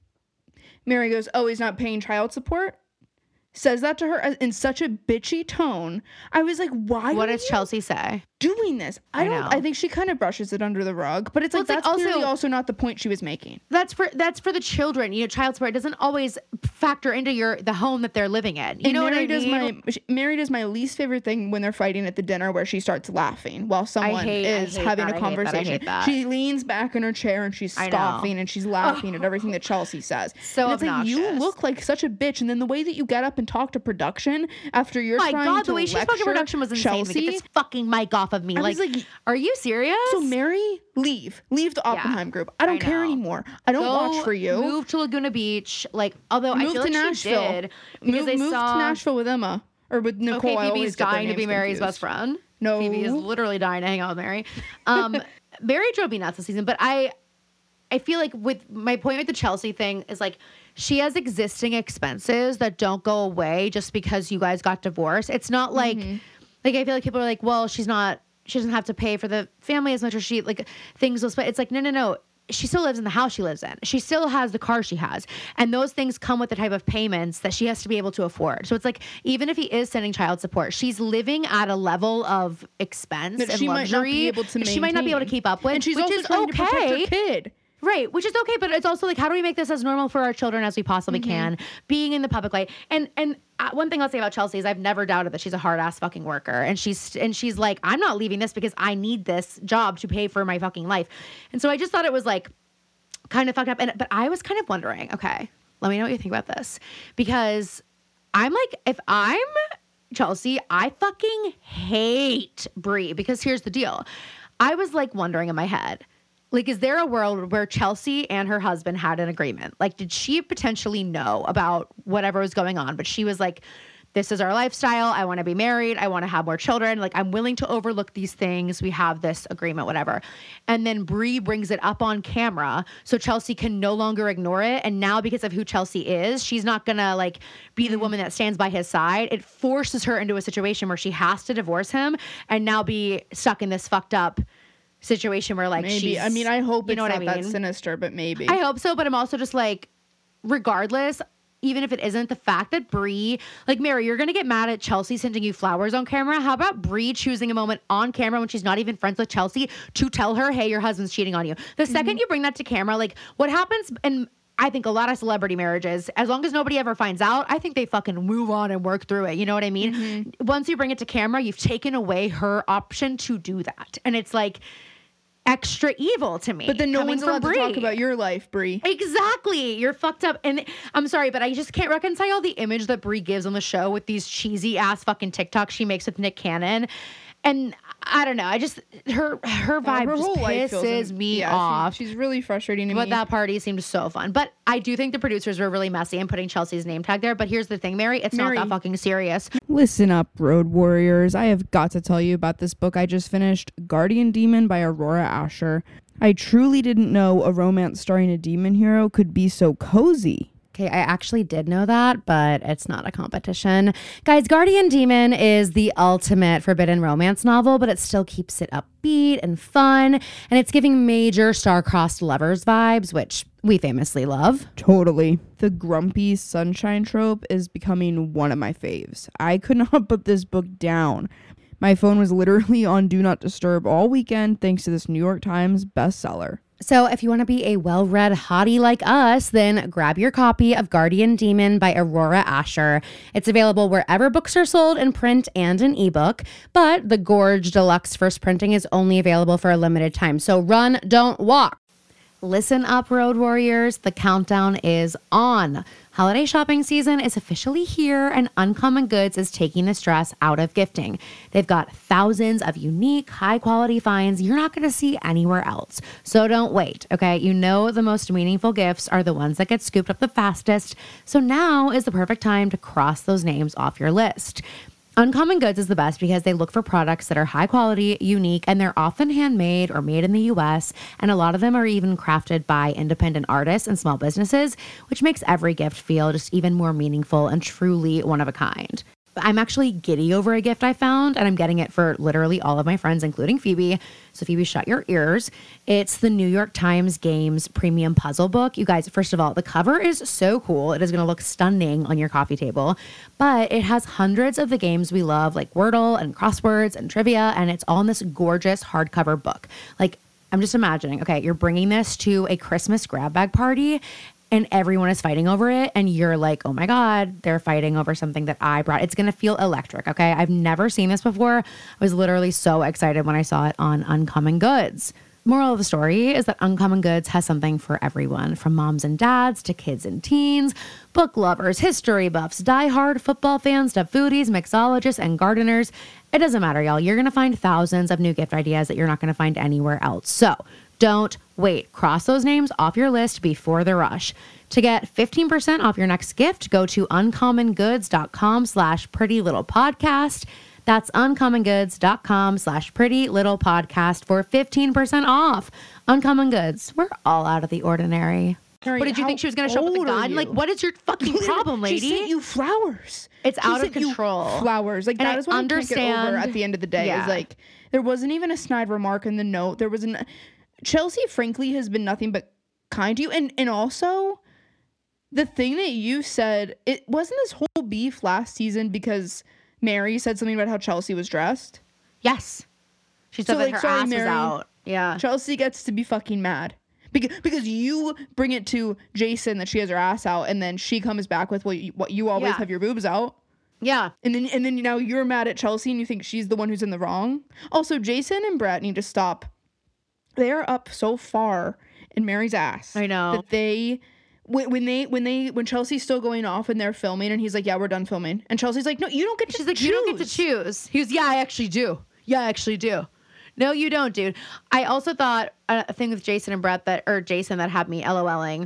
Mary goes, oh, he's not paying child support? Says that to her as- in such a bitchy tone. I was like, why What are does you Chelsea say? doing this? I, I don't. know. I think she kind of brushes it under the rug, but it's Well, like it's like that's also- clearly also not the point she was making. That's for that's for the children. You know, child support doesn't always factor into your the home that they're living in. You And know Mary what I does mean? my she- Mary does my least favorite thing when they're fighting at the dinner, where she starts laughing while someone hate- I is hate having that, a I hate that, I hate conversation. that. She leans back in her chair and she's I know. scoffing and she's laughing at everything that Chelsea says. So and it's like, you obnoxious. look like such a bitch, and then the way that you get up and talk to production after you're My trying God, to the way she spoke in lecture production was insane. Like, Chelsea. get this fucking mic off of me. I Like, was like, are you serious? so Mary, leave, leave the Oppenheim group. I don't I care know. anymore. I don't Go watch for you. Move to Laguna Beach. Like, although I Move feel to like Nashville. she did because move they move saw to Nashville with Emma or with Nicole. Okay, I always Phoebe's get their dying to be names Mary's confused. best friend. No. Phoebe is literally dying to hang out with Mary. Um, Mary drove me nuts this season, but I, I feel like with my point with the Chelsea thing is like she has existing expenses that don't go away just because you guys got divorced. It's not like, like I feel like people are like, well, she's not, she doesn't have to pay for the family as much as she like things will split. It's like no, no, no. She still lives in the house she lives in. She still has the car she has. And those things come with the type of payments that she has to be able to afford. So it's like, even if he is sending child support, she's living at a level of expense That and she might luxury not be able to that she might not be able to maintain. keep up with, And she's which also is trying okay. to protect her kid. Right, which is okay, but it's also like, how do we make this as normal for our children as we possibly Mm-hmm. can, being in the public light? And and uh, one thing I'll say about Chelsea is I've never doubted that she's a hard ass fucking worker, and she's and she's like, I'm not leaving this because I need this job to pay for my fucking life, and so I just thought it was like kind of fucked up. And but I was kind of wondering, okay, Let me know what you think about this. Because I'm like, if I'm Chelsea, I fucking hate Brie. Because here's the deal. I was like wondering in my head, like, is there a world where Chelsea and her husband had an agreement? Like, did she potentially know about whatever was going on? But she was like, this is our lifestyle. I want to be married. I want to have more children. Like, I'm willing to overlook these things. We have this agreement, whatever. And then Brie brings it up on camera so Chelsea can no longer ignore it. And now because of who Chelsea is, she's not going to like be the woman that stands by his side. It forces her into a situation where she has to divorce him and now be stuck in this fucked up situation where like maybe. she's, I mean, I hope you it's know what not I mean? that sinister, but maybe. I hope so, but I'm also just like, regardless, even if it isn't, the fact that Brie, like Mary, you're gonna get mad at Chelsea sending you flowers on camera. How about Brie choosing a moment on camera when she's not even friends with Chelsea to tell her, hey, your husband's cheating on you? The mm-hmm. second you bring that to camera, like what happens, and I think a lot of celebrity marriages, as long as nobody ever finds out, I think they fucking move on and work through it. You know what I mean? Mm-hmm. Once you bring it to camera, you've taken away her option to do that. And it's like, extra evil to me. But then no one's allowed Brie. to talk about your life, Brie. Exactly. You're fucked up. And I'm sorry, but I just can't reconcile the image that Brie gives on the show with these cheesy ass fucking TikToks she makes with Nick Cannon. And I don't know. I just, her her vibe uh, her just pisses in, me yeah, off. She, she's really frustrating to but me. But that party seemed so fun. But I do think the producers were really messy in putting Chelsea's name tag there. But here's the thing, Mary. It's Mary. not that fucking serious. Listen up, Road Warriors. I have got to tell you about this book I just finished, Guardian Demon by Aurora Asher. I truly didn't know a romance starring a demon hero could be so cozy. Okay, I actually did know that, but it's not a competition. Guys, Guardian Demon is the ultimate forbidden romance novel, but it still keeps it upbeat and fun, and it's giving major star-crossed lovers vibes, which we famously love. Totally. The grumpy sunshine trope is becoming one of my faves. I could not put this book down. My phone was literally on Do Not Disturb all weekend thanks to this New York Times bestseller. So if you want to be a well-read hottie like us, then grab your copy of Guardian Demon by Aurora Asher. It's available wherever books are sold in print and in ebook, but the Gorge Deluxe first printing is only available for a limited time. So run, don't walk. Listen up, Road Warriors. The countdown is on. Holiday shopping season is officially here, and Uncommon Goods is taking the stress out of gifting. They've got thousands of unique, high-quality finds you're not going to see anywhere else. So don't wait, okay? You know the most meaningful gifts are the ones that get scooped up the fastest, so now is the perfect time to cross those names off your list. Uncommon Goods is the best because they look for products that are high quality, unique, and they're often handmade or made in the U S, and a lot of them are even crafted by independent artists and small businesses, which makes every gift feel just even more meaningful and truly one of a kind. I'm actually giddy over a gift I found, and I'm getting it for literally all of my friends, including Phoebe. So Phoebe, shut your ears. It's the New York Times Games Premium Puzzle Book. You guys, first of all, the cover is so cool. It is going to look stunning on your coffee table, but it has hundreds of the games we love, like Wordle and crosswords and trivia, and it's all in this gorgeous hardcover book. Like, I'm just imagining, okay, you're bringing this to a Christmas grab bag party, and everyone is fighting over it, and you're like, oh my God, they're fighting over something that I brought. It's going to feel electric, okay? I've never seen this before. I was literally so excited when I saw it on Uncommon Goods. Moral of the story is that Uncommon Goods has something for everyone, from moms and dads to kids and teens, book lovers, history buffs, diehard football fans to foodies, mixologists, and gardeners. It doesn't matter, y'all. You're going to find thousands of new gift ideas that you're not going to find anywhere else. So don't wait. Cross those names off your list before the rush. To get fifteen percent off your next gift, go to uncommongoods.com slash pretty little podcast. That's uncommongoods.com slash pretty little podcast for fifteen percent off. Uncommon Goods. We're all out of the ordinary. Mary, what did you think she was going to show up with a gun? Like, what is your fucking problem, lady? She sent you flowers. It's she out of control. Flowers. Like, and that I is what understand. I can't get over at the end of the day. Yeah. Is like, there wasn't even a snide remark in the note. There was an... Chelsea, frankly, has been nothing but kind to you. And, and also, the thing that you said, it wasn't this whole beef last season because Mary said something about how Chelsea was dressed. Yes. She said so, that like, her sorry, ass Mary, was out. Yeah. Chelsea gets to be fucking mad. Because, because you bring it to Jason that she has her ass out, and then she comes back with, well, you, what, you always yeah. have your boobs out. Yeah. And then and then now you're mad at Chelsea and you think she's the one who's in the wrong. Also, Jason and Brett need to stop. They are up so far in Mary's ass. I know. That they when, when they when they when Chelsea's still going off and they're filming and he's like, yeah, we're done filming, and Chelsea's like, no, you don't get to She's like, choose. you don't get to choose. He was, yeah, I actually do. Yeah, I actually do. No, you don't, dude. I also thought uh, a thing with Jason and Brett that, or Jason that had me LOLing,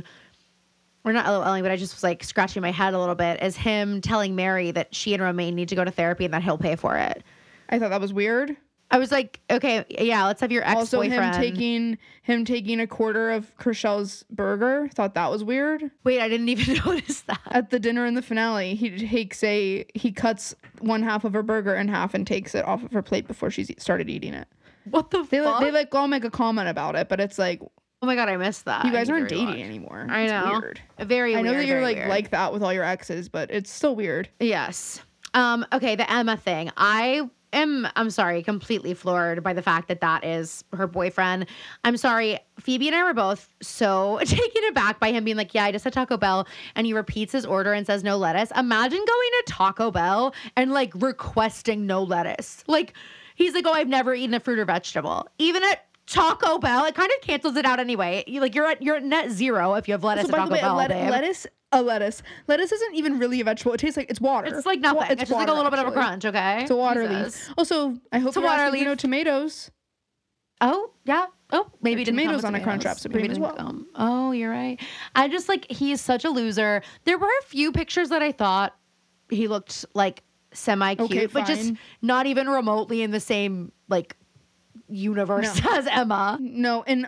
or not LOLing, but I just was like scratching my head a little bit, is him telling Mary that she and Romain need to go to therapy and that he'll pay for it. I thought that was weird. I was like, okay, yeah, let's have your ex-boyfriend. Also, him taking him taking a quarter of Chrishell's burger. Thought that was weird. Wait, I didn't even notice that. At the dinner in the finale, he takes a he cuts one half of her burger in half and takes it off of her plate before she started eating it. What the They fuck? they like all make a comment about it, but it's like, oh my god, I missed that. you guys I need aren't to dating rewatch. anymore. I It's know. weird. Very I weird. know that you're very like weird. like that with all your exes, but it's still weird. Yes. Um, okay, the Emma thing. I am, I'm sorry, completely floored by the fact that that is her boyfriend. I'm sorry. Phoebe and I were both so taken aback by him being like, yeah, I just had Taco Bell. And he repeats his order and says no lettuce. Imagine going to Taco Bell and like requesting no lettuce. Like, he's like, oh, I've never eaten a fruit or vegetable. Even at Taco Bell, it kind of cancels it out anyway. You like you're at you're at net zero if you have lettuce So at by Taco the way, Bell. let- babe. lettuce a lettuce. Lettuce isn't even really a vegetable. It tastes like it's water. It's like nothing. Wa- It's, just like a water, little bit of a actually. crunch. Okay, It's a water Jesus. leaf. Also, I hope It's a you're water asking for no leaf. tomatoes. Oh, yeah. Oh, maybe it didn't come tomatoes with on a tomatoes. Crunchwrap Supreme Maybe it as didn't well. come. Oh, you're right. I just like, he's such a loser. There were a few pictures that I thought he looked like semi cute, Okay, but just fine. not even remotely in the same like universe No. as Emma. No, and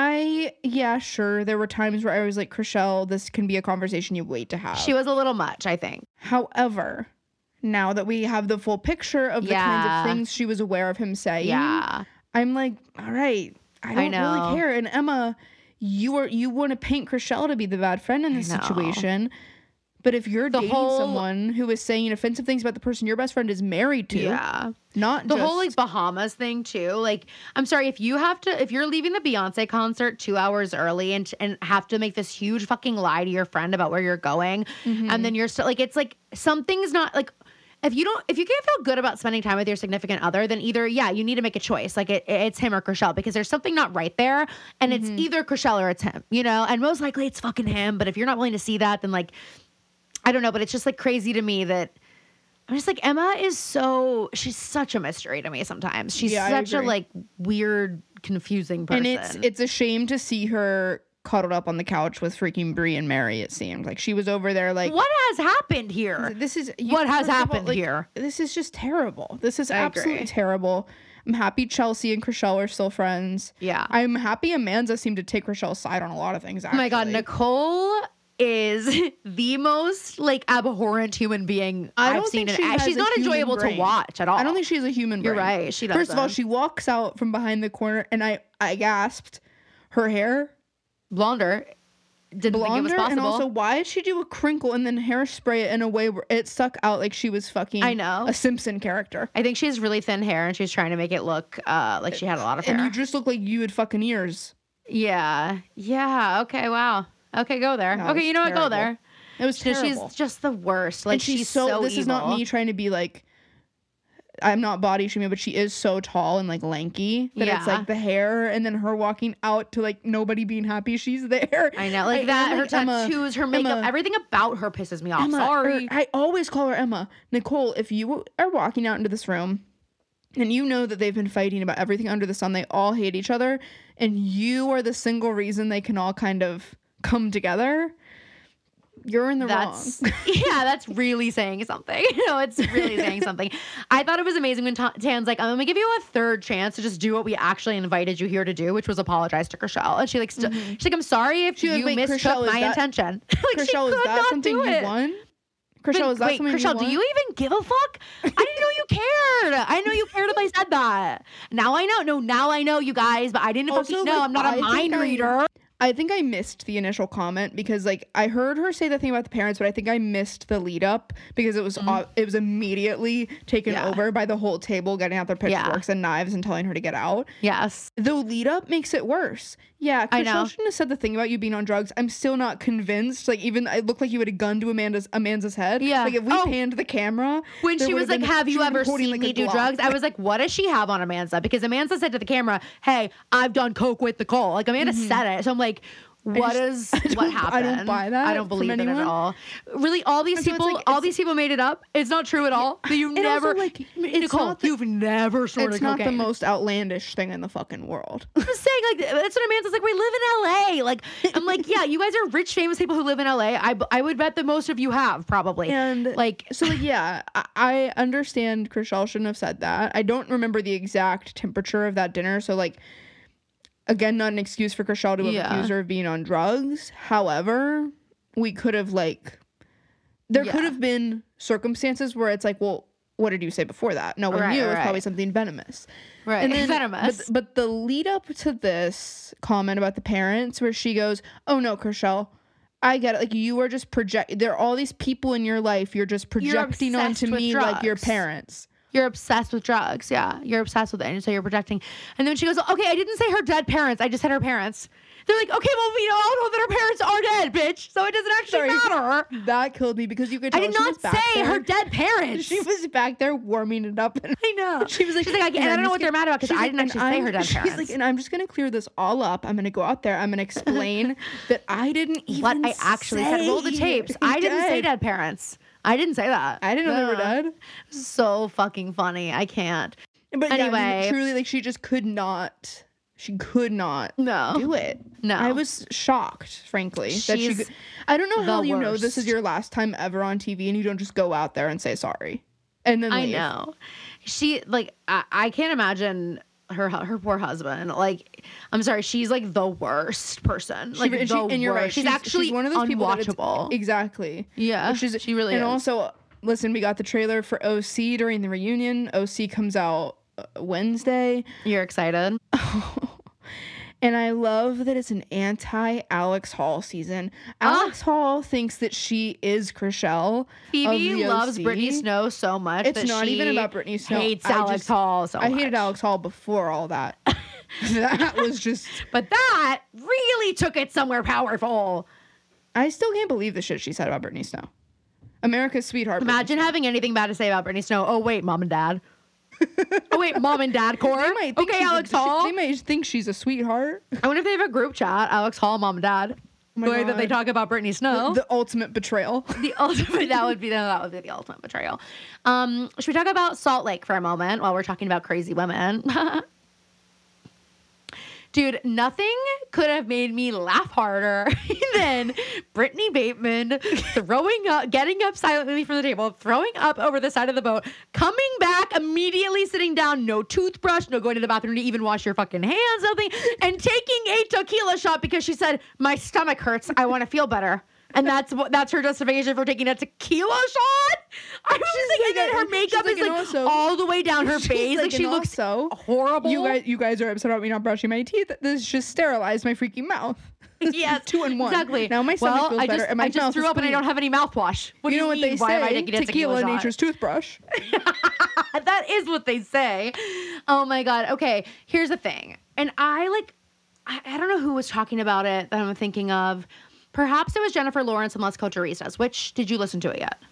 I yeah, sure. There were times where I was like, Chrishell, this can be a conversation you wait to have. She was a little much, I think. However, now that we have the full picture of the kinds Yeah. of things she was aware of him saying, Yeah. I'm like, all right, I don't know. really care. And Emma, you are you want to paint Chrishell to be the bad friend in this I know. situation. But if you're The dating whole- someone who is saying offensive things about the person your best friend is married to, Yeah. not The just whole like Bahamas thing too. Like, I'm sorry if you have to, if you're leaving the Beyonce concert two hours early and and have to make this huge fucking lie to your friend about where you're going, Mm-hmm. and then you're still like, it's like something's not like. If you don't, if you can't feel good about spending time with your significant other, then either yeah, you need to make a choice. Like it, it's him or Chrishell because there's something not right there, and Mm-hmm. it's either Chrishell or it's him. You know, and most likely it's fucking him. But if you're not willing to see that, then like, I don't know. But it's just like crazy to me that. I'm just like, Emma is so, she's such a mystery to me sometimes. She's Yeah, I such a agree. like weird, confusing person. and it's it's a shame to see her cuddled up on the couch with freaking Brie and Mary. It seemed like she was over there like, what has happened here? this is you- What has first of all, happened like, here? This is just terrible. This is I absolutely agree. terrible. I'm happy Chelsea and Chrishell are still friends. Yeah. I'm happy Amanda seemed to take Chrishell's side on a lot of things. Oh Actually. my God, Nicole is the most like abhorrent human being I I've don't seen. think in- she has she's a not human enjoyable brain. to watch at all. I don't think she's a human. You're brain. right, she First of all, doesn't. she walks out from behind the corner, and I I gasped. Her hair blonder. Didn't think it was blonder, possible. and also why did she do a crinkle and then hairspray it in a way where it stuck out like she was fucking I know. a Simpson character? I think she has really thin hair and she's trying to make it look uh, like she had a lot of hair. And you just look like you had fucking ears. yeah. Yeah. Okay. Wow. Okay. Go there. No, okay. it's You know what? Go terrible. there. It was She's- terrible. She's just the worst. Like and she's, she's, so, so this is not evil. me trying to be like, I'm not body shaming, but she is so tall and like lanky that it's Yeah. like the hair and then her walking out to like nobody being happy she's there. I know, like I- that. I'm Her like, Emma, tattoos, her makeup, Emma, everything about her pisses me off. Emma, Sorry. or I always call her Emma. Nicole, if you are walking out into this room and you know that they've been fighting about everything under the sun, they all hate each other, and you are the single reason they can all kind of come together, you're in the That's wrong. yeah, that's really saying something. No, it's really saying something. I thought it was amazing when Ta- Tan's like, I'm gonna give you a third chance to just do what we actually invited you here to do, which was apologize to Chrishell. And she like, st- she's like, I'm sorry if She was you like, wait, mistook Chrishell, is my that- intention. like, she Chrishell, is could that not something do you it. won? Chrishell, is that Wait, something Chrishell, you do want? you even give a fuck? I didn't know you cared. I know you cared if I said that. Now I know. No, now I know, you guys, but I didn't Also, fucking know. like, I'm not I a think mind I- reader. I think I missed the initial comment because like I heard her say the thing about the parents, but I think I missed the lead up because it was uh, it was immediately taken Mm-hmm. Yeah. over by the whole table getting out their Yeah. pitchforks and knives and telling her to get out. Yes. The lead up makes it worse. Yeah, I know. Chrishell shouldn't have said the thing about you being on drugs. I'm still not convinced. Like even it looked like you had a gun to Amanda's Amanda's head. Yeah. Like if we Oh. panned the camera When there she was would've like, been- have she you would've been ever holding, seen like, me a do Glock. drugs? I was like, what does she have on Amanda? Because Amanda said to the camera, hey, I've done coke with Nicole. Like Amanda Mm-hmm. said it. So I'm like, What just- is I don't- what I happened? don't buy that I don't from believe it at anyone. all. Really, all these And so it's people, like- all it's- these people made it up. It's not true at all. You And also, never, like, it's Nicole, not the- you've never snorted It's not cocaine. the most outlandish thing in the fucking world. I'm just saying, like, that's what Amanda's like. We live in L A. Like, I'm like, yeah, you guys are rich, famous people who live in L A. I, I would bet that most of you have probably. And like, so like yeah, I, I understand Chriselle shouldn't have said that. I don't remember the exact temperature of that dinner, so like again, not an excuse for Chriselle to have Yeah. accused her of being on drugs. However, we could have like there Yeah. could have been circumstances where it's like, well, what did you say before that? No one Right, knew. It was right. probably something venomous. right, And then, venomous. But, but the lead up to this comment about the parents, where she goes, "Oh no, Chriselle, I get it. Like you are just project. There are all these people in your life. You're just projecting obsessed onto with me like your drugs. parents." You're obsessed with drugs. Yeah. You're obsessed with it. And so you're projecting. And then she goes, okay, I didn't say her dead parents. I just said her parents. They're like, okay, well, we all know that her parents are dead, bitch. So it doesn't actually Sorry. matter. That killed me because you could I tell did she not was back say there. her dead parents. She was back there warming it up. And I know. she was like, she's like, I, "And and I I'm don't know just what they're gonna-" mad about because she's I like, didn't "And actually say I'm-" her dead she's parents. like, and I'm just gonna clear this all up. I'm gonna go out there. I'm gonna explain that I didn't even what I actually said. Roll the say tapes. you're I didn't say dead. dead parents. I didn't say that. I didn't know they were Yeah. dead. So fucking funny. I can't. But yeah, I mean, Anyway. truly, like she just could not. She could not No. do it. No. I was shocked, frankly, that she. She's Could, I don't know how the you know this is worst. your last time ever on T V and you don't just go out there and say sorry, and then I leave. know. She like I, I can't imagine her hu- her poor husband. Like I'm sorry, she's like the worst person. She- Like and, the she, and you're right. worst. She's, actually one of those people that it's- unwatchable. exactly. Yeah, Which is, she really and is. also, listen, we got the trailer for O C during the reunion. O C comes out uh, Wednesday. You're excited. And I love that it's an anti-Alex Hall season. Alex Hall thinks that she is Chriselle. of Phoebe the loves O C. Brittany Snow so much. It's that not she even about Brittany Snow. Hates I Alex just- Hall so I much. hated Alex Hall before all that. That was just. but that really took it somewhere powerful. I still can't believe the shit she said about Brittany Snow. America's sweetheart. Brittany Imagine having anything bad to say about Brittany Snow. Oh wait, mom and dad. oh wait, mom and dad core. They might think Okay, she's a- Alex she- Hall. They might think she's a sweetheart. I wonder if they have a group chat. Alex Hall, mom and dad. Oh my the way that they God. talk about Brittany Snow. The ultimate betrayal. The ultimate that would be that would be the ultimate betrayal. Um, should we talk about Salt Lake for a moment while we're talking about crazy women? Dude, nothing could have made me laugh harder than Brittany Bateman throwing up, getting up silently from the table, throwing up over the side of the boat, coming back, immediately sitting down, no toothbrush, no going to the bathroom to even wash your fucking hands, nothing, and taking a tequila shot because she said, my stomach hurts. I want to feel better. And that's what that's her justification for taking a tequila shot. I was She's like, and then like, her and makeup she's is like, like and also- all the way down her She's face. Like, like, she and looks also, horrible. You guys, you guys are upset about me not brushing my teeth. This just sterilized my freaking mouth. Yes, Two in one. Exactly. Now my stomach well, feels I better, just, and my I just mouth threw is up and I clean. don't have any mouthwash. What you do know you what mean? they Why am I say? taking a Tequila, tequila shot? nature's toothbrush. That is what they say. Oh my God. Okay, here's the thing. And I like, I, I don't know who was talking about it that I'm thinking of. Perhaps it was Jennifer Lawrence and Las Culturistas. Which, did you listen to it yet?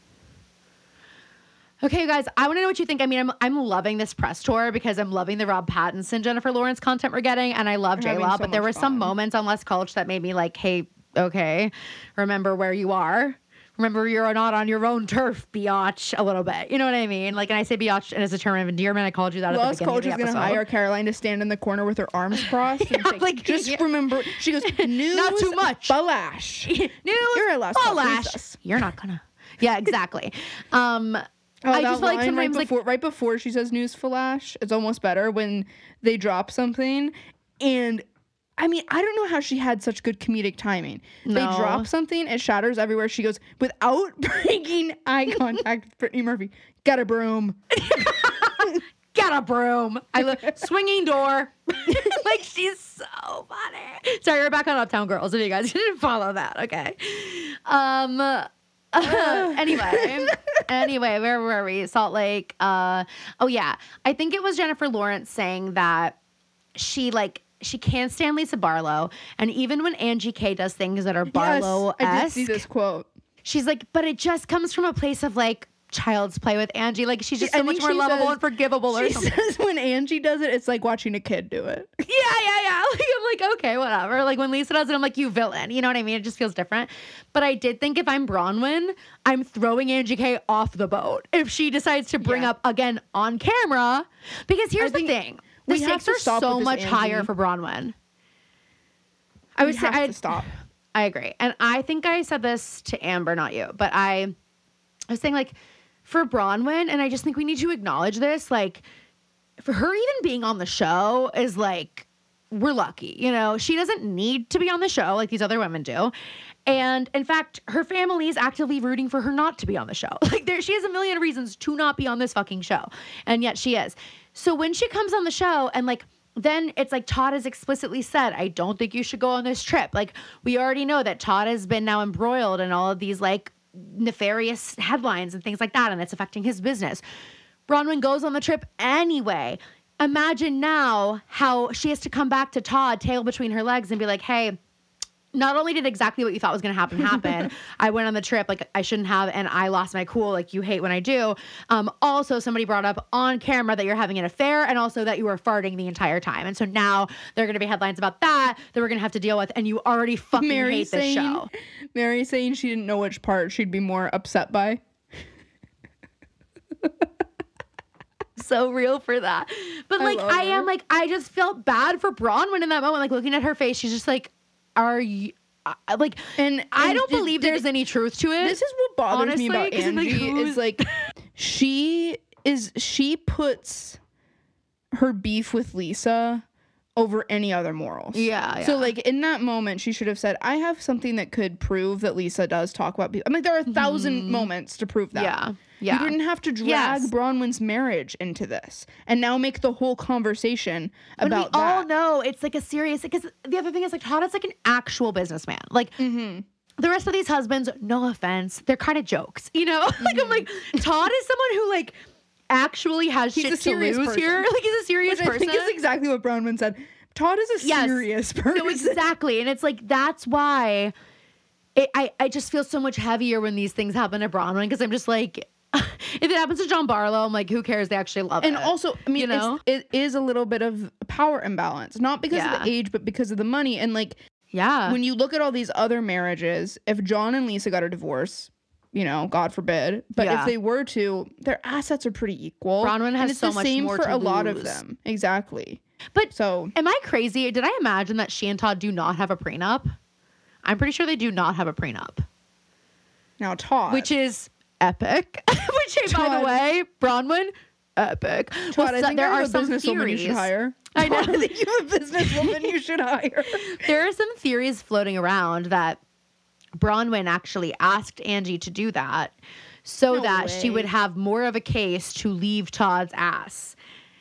Okay, you guys, I want to know what you think. I mean, I'm I'm loving this press tour because I'm loving the Rob Pattinson, Jennifer Lawrence content we're getting, and I love We're having J-Law, so but there much were some fun. moments on Less Culture that made me like, hey, okay, remember where you are. Remember you're not on your own turf, biatch, a little bit. You know what I mean? Like, and I say biatch as a term of endearment. I called you that at the Lost beginning Culture's of the gonna episode. hire Caroline to stand in the corner with her arms crossed and Yeah, say, like, just yeah. remember. She goes, news, Not too much. Balash. News, You're a Las Balash. Culturistas. You're not gonna. Yeah, exactly. um, Oh, I that just feel like line sometimes right like before, right before she says news flash, it's almost better when they drop something. And I mean, I don't know how she had such good comedic timing. No. They drop something, it shatters everywhere. She goes, without breaking eye contact with Brittany Murphy, get a broom. get a broom. I look swinging door. Like she's so funny. Sorry, we're back on Uptown Girls. If you guys didn't follow that, okay. Um. anyway, anyway, where were we? Salt Lake. Uh. Oh yeah, I think it was Jennifer Lawrence saying that she like. She can't stand Lisa Barlow, and even when Angie K does things that are Barlow-esque, Yes, I did see this quote. she's like, but it just comes from a place of like child's play with Angie. Like she's just I so much think more she lovable says- and forgivable or She something. says when Angie does it, it's like watching a kid do it. Yeah, yeah, yeah. Like, I'm like, okay, whatever. Like when Lisa does it, I'm like, you villain. You know what I mean? It just feels different. But I did think if I'm Bronwyn, I'm throwing Angie K off the boat if she decides to bring Yeah. up again on camera. Because here's I the think thing: the we have stakes to are stop so with this, much higher Angie. for Bronwyn. I We would say have I to stop. I agree. And I think I said this to Amber, not you, but I, I was saying like for Bronwyn, and I just think we need to acknowledge this, like for her even being on the show is like, we're lucky, you know, she doesn't need to be on the show like these other women do. And in fact, her family is actively rooting for her not to be on the show. Like there, she has a million reasons to not be on this fucking show. And yet she is. So when she comes on the show and like, then it's like Todd has explicitly said, I don't think you should go on this trip. Like we already know that Todd has been now embroiled in all of these like nefarious headlines and things like that. And it's affecting his business. Bronwyn goes on the trip anyway. Imagine now how she has to come back to Todd, tail between her legs, and be like, hey, not only did exactly what you thought was going to happen happen, I went on the trip like I shouldn't have, and I lost my cool like you hate when I do. Um, also, somebody brought up on camera that you're having an affair, and also that you were farting the entire time. And so now there are going to be headlines about that that we're going to have to deal with, and you already fucking Mary hate saying, this show. Mary saying she didn't know which part she'd be more upset by. So real for that. But I like love I, her. am like I just felt bad for Bronwyn in that moment, like looking at her face. She's just like, are you I- like And, I and don't did- believe did- there's any truth to it. This is what bothers me honestly, about 'cause I'm like, Angie who's- is like she is she puts her beef with Lisa over any other morals. Yeah, So yeah. like in that moment, she should have said, "I have something that could prove that Lisa does talk about people." I mean, there are a 1000 moments to prove that. Yeah. Yeah. You didn't have to drag Yes. Bronwyn's marriage into this and now make the whole conversation But about we all that. know it's like a serious, because the other thing is like Todd is like an actual businessman. Like Mm-hmm. the rest of these husbands, no offense, they're kind of jokes, you know? like I'm like, Todd is someone who like actually has He's shit a to serious lose person. here. Like he's a serious Which I person. think is exactly what Bronwyn said. Todd is a Yes. serious person. No, exactly. And it's like, that's why it, I, I just feel so much heavier when these things happen to Bronwyn, because I'm just like, if it happens to John Barlow, I'm like, who cares? They actually love And it. also, I mean, you know? it's, it is a little bit of a power imbalance, not because of Yeah. the age, but because of the money. And like, yeah. when you look at all these other marriages, if John and Lisa got a divorce, you know, God forbid, but Yeah. if they were to, their assets are pretty equal. Bronwyn and has it's so the much same more for to a lot of lose. them. Exactly. But So am I crazy? Did I imagine that she and Todd do not have a prenup? I'm pretty sure they do not have a prenup, now Todd, which is epic. Which, hey, by Todd. the way, Bronwyn, epic. Todd, Well, I so- think there I are have a some businesswoman you should theories. hire. I know. Todd, I think you have a businesswoman you should hire. There are some theories floating around that Bronwyn actually asked Angie to do that so No that she way. would have more of a case to leave Todd's ass.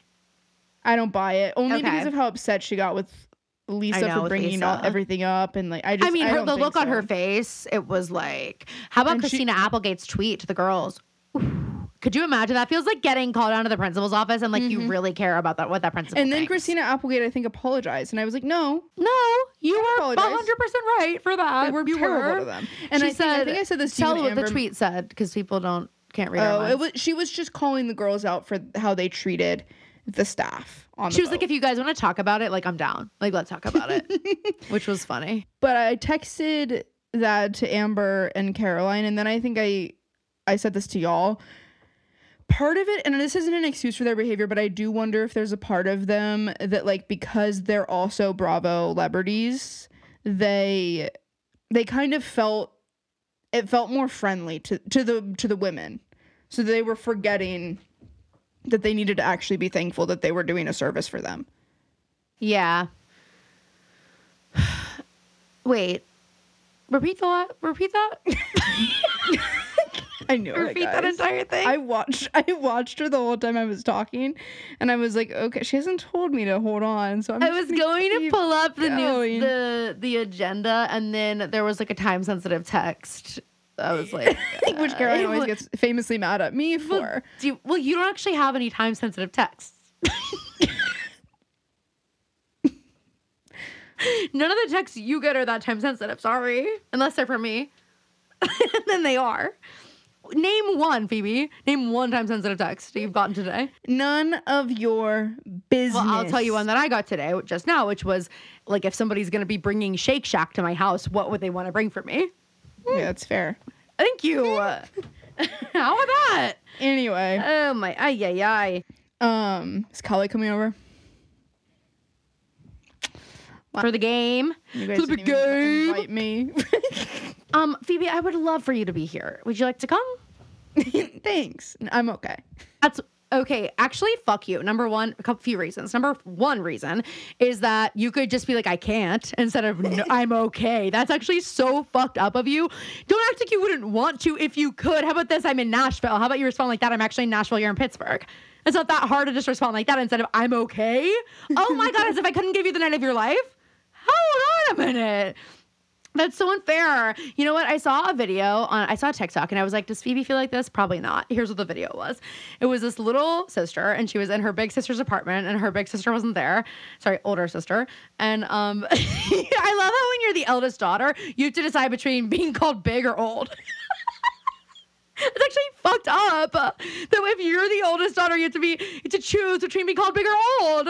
I don't buy it. Only Okay. because of how upset she got with Lisa know, for with bringing Lisa. all, everything up, and like I just I mean, I her, don't the think look on so. her face, it was like, how about And she- Christina Applegate's tweet to the girls? Ooh. Could you imagine? That feels like getting called down to the principal's office and like you really care about that, what that principal And then thinks. Christina Applegate, I think, apologized, and I was like, no, No, you were apologize. one hundred percent right for that. they were you terrible were. to them. And She I, think, I think I said this to you Tell and what the Amber. tweet said, because people don't can't read our Oh, minds. it was. She was just calling the girls out for how they treated the staff on the She was like, boat. if you guys want to talk about it, like I'm down. Like let's talk about it, which was funny. But I texted that to Amber and Caroline, and then I think I, I said this to y'all. Part of it, and this isn't an excuse for their behavior, but I do wonder if there's a part of them that, like, because they're also Bravo celebrities, they, they kind of felt, it felt more friendly to to the to the women, so they were forgetting that they needed to actually be thankful that they were doing a service for them. Yeah. Wait. Repeat the repeat that. I knew it, Repeat that guys. entire thing. I watched I watched her the whole time I was talking, and I was like, okay, she hasn't told me to hold on, so I'm I just was gonna going to keep pull up the going. news, the the agenda, and then there was like a time sensitive text. I was like, which uh, Caroline always well, gets famously mad at me well, for. do you, well, you don't actually have any time sensitive texts. None of the texts you get are that time sensitive. Sorry, unless they're from me. And then they are. Name one, Phoebe. Name one time sensitive text you've gotten today. None of your business. Well, I'll tell you one that I got today just now, which was like, if somebody's going to be bringing Shake Shack to my house, what would they want to bring for me? Yeah, that's fair. Thank you. How about that? Anyway. Oh my, ay, ay, ay. Um, is Kelly coming over? For the game. You guys For the didn't even game. invite me. Um, Phoebe, I would love for you to be here. Would you like to come? Thanks. I'm okay. That's okay. Actually, fuck you. Number one, a couple few reasons. Number one reason is that you could just be like, I can't, instead of no, I'm okay. That's actually so fucked up of you. Don't act like you wouldn't want to if you could. How about this? I'm in Nashville. How about you respond like that? I'm actually in Nashville. You're in Pittsburgh. It's not that hard to just respond like that instead of I'm okay. Oh my God, as if I couldn't give you the night of your life. Hold on a minute. That's so unfair. You know what? I saw a video on, I saw a TikTok and I was like, does Phoebe feel like this? Probably not. Here's what the video was. It was this little sister and she was in her big sister's apartment and her big sister wasn't there. Sorry, older sister. And um, I love how when you're the eldest daughter, you have to decide between being called big or old. It's actually fucked up that if you're the oldest daughter, you have to be, you have to choose between being called big or old.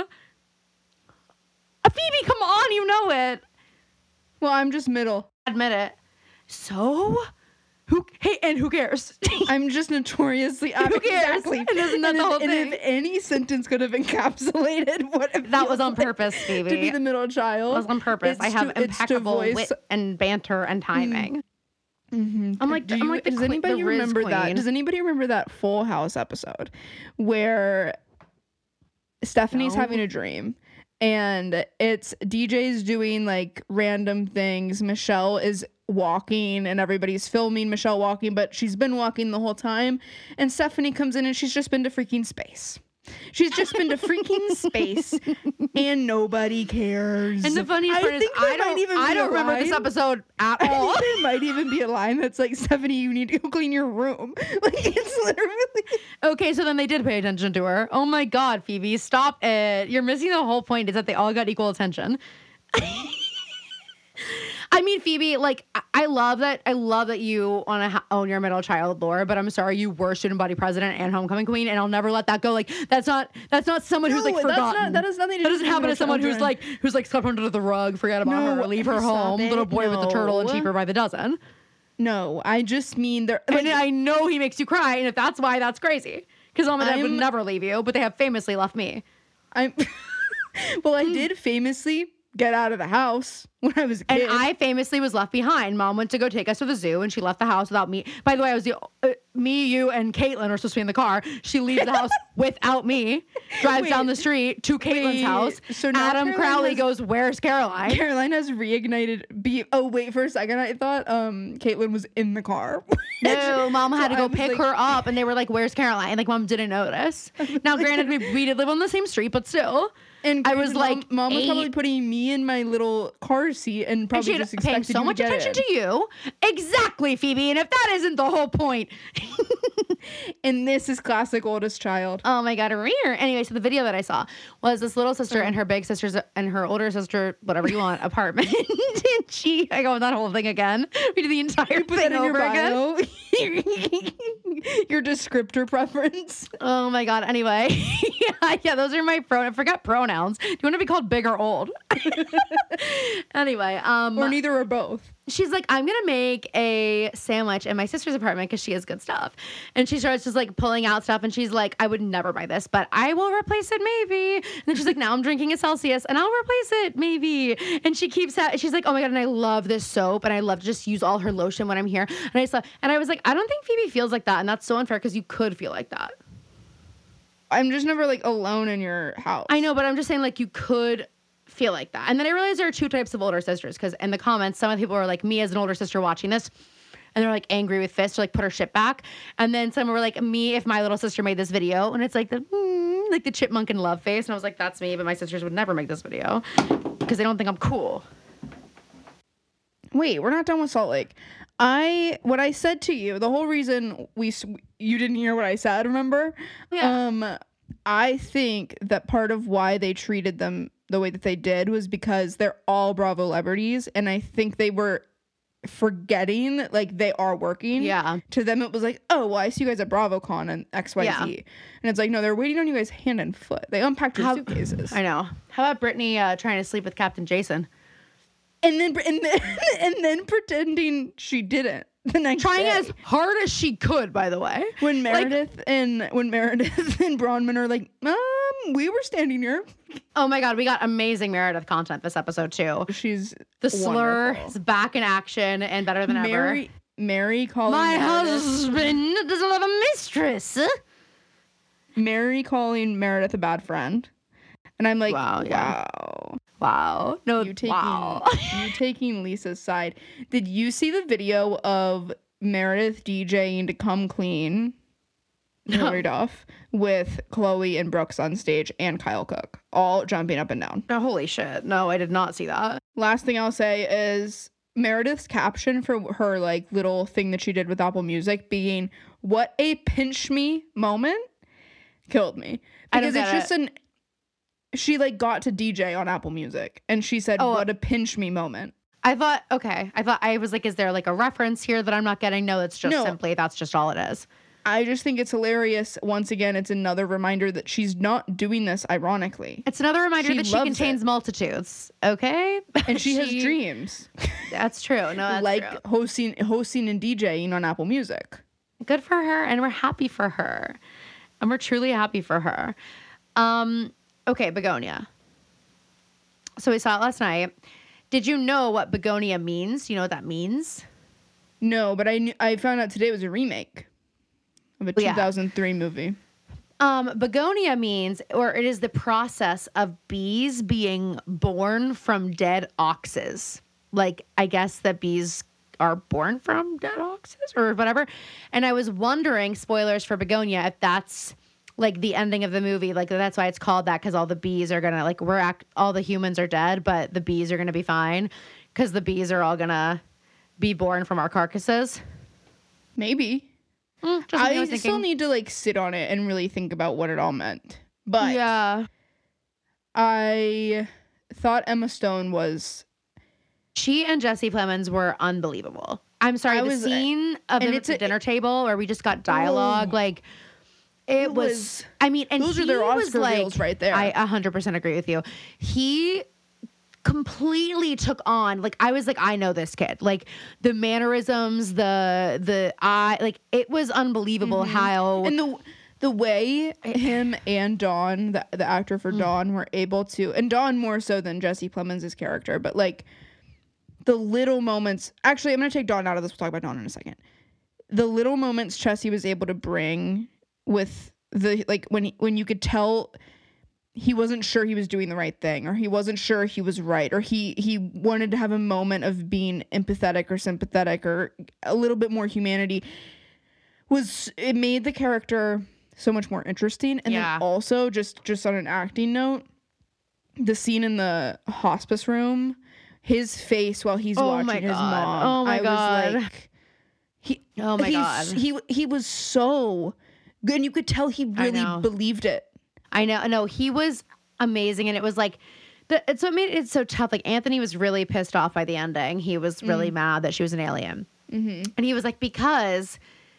Uh, Phoebe, come on, you know it. Well, I'm just middle. Admit it. So, who? Hey, and who cares? I'm just notoriously. Who cares? Exactly. And isn't that and the if, whole and thing? if any sentence could have encapsulated what it That was feels on like purpose, Phoebe. to be the middle child. It was on purpose. It's I have to- it's to impeccable voice- wit and banter and timing. Mm-hmm. I'm like, Do I'm you, like the does queen- anybody the Riz remember that? queen. Does anybody remember that Full House episode where Stephanie's No. having a dream and it's D J's doing like random things. Michelle is walking and everybody's filming Michelle walking, but she's been walking the whole time. And Stephanie comes in and she's just been to freaking space. She's just been to freaking space and nobody cares. And the funniest I part is, think there I don't, might even I be don't a remember this line- episode at I all. think there might even be a line that's like, Stephanie, you need to go clean your room. Like, it's literally. Okay, so then they did pay attention to her. Oh my God, Phoebe, stop it. You're missing the whole point is that they all got equal attention. I mean, Phoebe, like, I, I love that. I love that you want to ha- own your middle child lore, but I'm sorry, you were student body president and homecoming queen, and I'll never let that go. Like, that's not that's not someone who's like No, that's forgotten. not- that has nothing to That do doesn't with happen to middle someone who's children. like who's like swept under the rug, forget about No, her, leave her stop home, it. little boy with the turtle and No. cheaper by the dozen. No, I just mean there. Like, And I know he makes you cry, and if that's why, that's crazy. Because mom and dad would I'm- never leave you, but they have famously left me. I'm. Well, I did famously get out of the house when I was a And kid. I famously was left behind. Mom went to go take us to the zoo, and she left the house without me. By the way, I was the uh, me, you, and Caitlin are supposed to be in the car. She leaves the house without me, drives Wait. down the street to Caitlin's Wait. house. So now Adam Caroline Crowley has- goes, "Where's Caroline?" Caroline has reignited. Be oh wait for a second. I thought um Caitlin was in the car. No, mom had to So go I was pick like- her up, and they were like, "Where's Caroline?" And like, mom didn't notice. Now, granted, we, we did live on the same street, but still. And I was granted, like, mom, mom was probably eight. putting me in my little car seat and And probably she just had paying expected so you much to get attention in. to you. Exactly, Phoebe. And if that isn't the whole point. And this is classic oldest child. Oh my God. Anyway, so the video that I saw was this little sister and her big sister's and her older sister, whatever you want, apartment. And she, I go with that whole thing again. We did the entire Put that thing in your over again. bio. Your descriptor preference. Oh my God. Anyway, yeah, yeah, those are my pronouns. I forgot pronouns. Do you want to be called big or old? Anyway, um, Or neither or both. she's like, I'm gonna make a sandwich in my sister's apartment because she has good stuff. And she starts just like pulling out stuff, and she's like, I would never buy this, but I will replace it maybe. And then she's like, now I'm drinking a Celsius, and I'll replace it maybe. And she keeps ha- she's like, oh my God, and I love this soap, and I love to just use all her lotion when I'm here. And I saw, and I was like, I don't think Phoebe feels like that, and that's so unfair because you could feel like that. I'm just never like alone in your house. I know, but I'm just saying like you could feel like that. And then I realized there are two types of older sisters because in the comments, some of the people were like, me as an older sister watching this, and they're like angry with Fist, or like put her shit back. And then some were like, me if my little sister made this video, and it's like the mm, like the chipmunk and love face. And I was like, that's me, but my sisters would never make this video because they don't think I'm cool. Wait, we're not done with Salt Lake. I what I said to you, the whole reason we s- you didn't hear what I said, remember? Yeah. Um I think that part of why they treated them the way that they did was because they're all Bravo celebrities, and I think they were forgetting that, like, they are working. Yeah. To them, it was like, oh, well, I see you guys at BravoCon and X Y Z. Yeah. And it's like, no, they're waiting on you guys hand and foot. They unpacked your How- suitcases. I know. How about Brittany uh, trying to sleep with Captain Jason? And then, and then, and then pretending she didn't the next Trying day. as hard as she could, by the way. When Like- Meredith and when Meredith and Bronwyn are like, um, we were standing here. Oh my God, we got amazing Meredith content this episode too. She's The slur wonderful. is back in action and better than Mary, ever. Mary calling My Meredith, husband doesn't have a mistress. Mary calling Meredith a bad friend, and I'm like, Wow, wow, yeah. Wow. No, you taking wow. you taking Lisa's side. Did you see the video of Meredith DJing to Come Clean? Hilary Duff with Chloe and Brooks on stage and Kyle Cook all jumping up and down. Oh, holy shit. No, I did not see that. Last thing I'll say is Meredith's caption for her like little thing that she did with Apple Music being "What a pinch me moment" killed me I don't because it's get just an she like got to D J on Apple Music and she said Oh. "What a pinch me moment." I thought, okay. I thought, I was like, is there like a reference here that I'm not getting? No, it's just No. simply, that's just all it is. I just think it's hilarious. Once again, it's another reminder that she's not doing this ironically. It's another reminder She that she loves contains it. multitudes. Okay. And she, has dreams. That's true. No, that's like true. hosting hosting and DJing on Apple Music. Good for her. And we're happy for her. And we're truly happy for her. Um, okay, Begonia. So we saw it last night. Did you know what Begonia means? Do you know what that means? No, but I knew, I found out today it was a remake of a Yeah. two thousand three movie. Um, begonia means, or it is the process of bees being born from dead oxes. Like, I guess that bees are born from dead oxes or whatever. And I was wondering, spoilers for Begonia, if that's like the ending of the movie. Like, that's why it's called that, because all the bees are gonna, like, we're act, all the humans are dead, but the bees are gonna be fine because the bees are all gonna be born from our carcasses. Maybe. Mm, just something I was still thinking. need to like sit on it and really think about what it all meant. But Yeah. I thought Emma Stone was She and Jesse Plemons were unbelievable. I'm sorry, I the was- scene of and them at it's the a- dinner table where we just got dialogue, Oh. like it, It was, was- I mean, and those are he their was Oscar like, reels right there. I one hundred percent agree with you. He completely took on, like, I was like, I know this kid. Like the mannerisms, the the eye, like it was unbelievable how and the the way him and Dawn, the, the actor Mm. for Dawn, were able to, and Dawn more so than Jesse Plemons' character, but like the little moments. Actually, I'm gonna take Dawn out of this. We'll talk about Dawn in a second. The little moments Chessie was able to bring with the like when he, when you could tell he wasn't sure he was doing the right thing, or he wasn't sure he was right, or he he wanted to have a moment of being empathetic or sympathetic or a little bit more humanity, was it made the character so much more interesting. And Yeah. then also just just on an acting note, the scene in the hospice room, his face while he's Oh watching my his God. mom, Oh my I God. was like, he Oh my he's- God. he he was so good, and you could tell he really know. believed it. I know, no, he was amazing, and it was like, the, it's what made it so tough. Like Anthony was really pissed off by the ending. He was really Mm-hmm. mad that she was an alien, mm-hmm. and he was like, because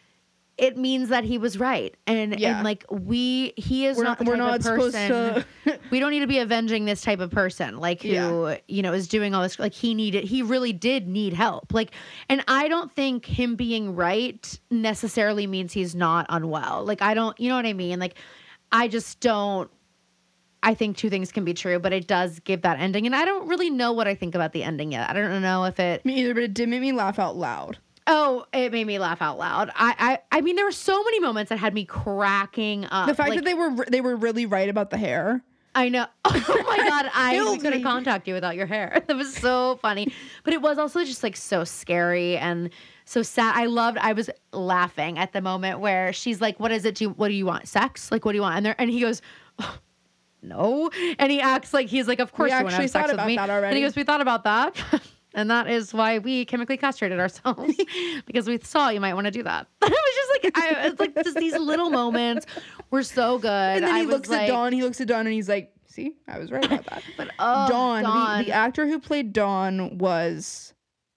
it means that he was right, and Yeah. and like we, he is We're not not- the we're type not of supposed person. to- We don't need to be avenging this type of person, like who Yeah. you know is doing all this. Like he needed, he really did need help. Like, and I don't think him being right necessarily means he's not unwell. Like I don't, you know what I mean? Like I just don't. I think two things can be true, but it does give that ending. And I don't really know what I think about the ending yet. I don't know if it. Me either, but it did make me laugh out loud. Oh, it made me laugh out loud. I, I, I mean, there were so many moments that had me cracking up. The fact Like, that they were they were really right about the hair. I know. Oh my God, I Killed couldn't me. contact you without your hair. That was so funny, but it was also just like so scary and so sad. I loved. I was laughing at the moment where she's like, "What is it? Do you, what do you want? Sex? Like, what do you want?" And there, and he goes. Oh, no, and he acts like he's like, of course We you want to actually have sex thought with about me. that And already. he goes, we thought about that, and that is why we chemically castrated ourselves because we saw you might want to do that. It was just like, I, it's like just these little moments were so good. And then I he was looks like, at Dawn. He looks at Dawn and he's like, "See, I was right about that." But oh, Dawn, Dawn. The, the actor who played Dawn was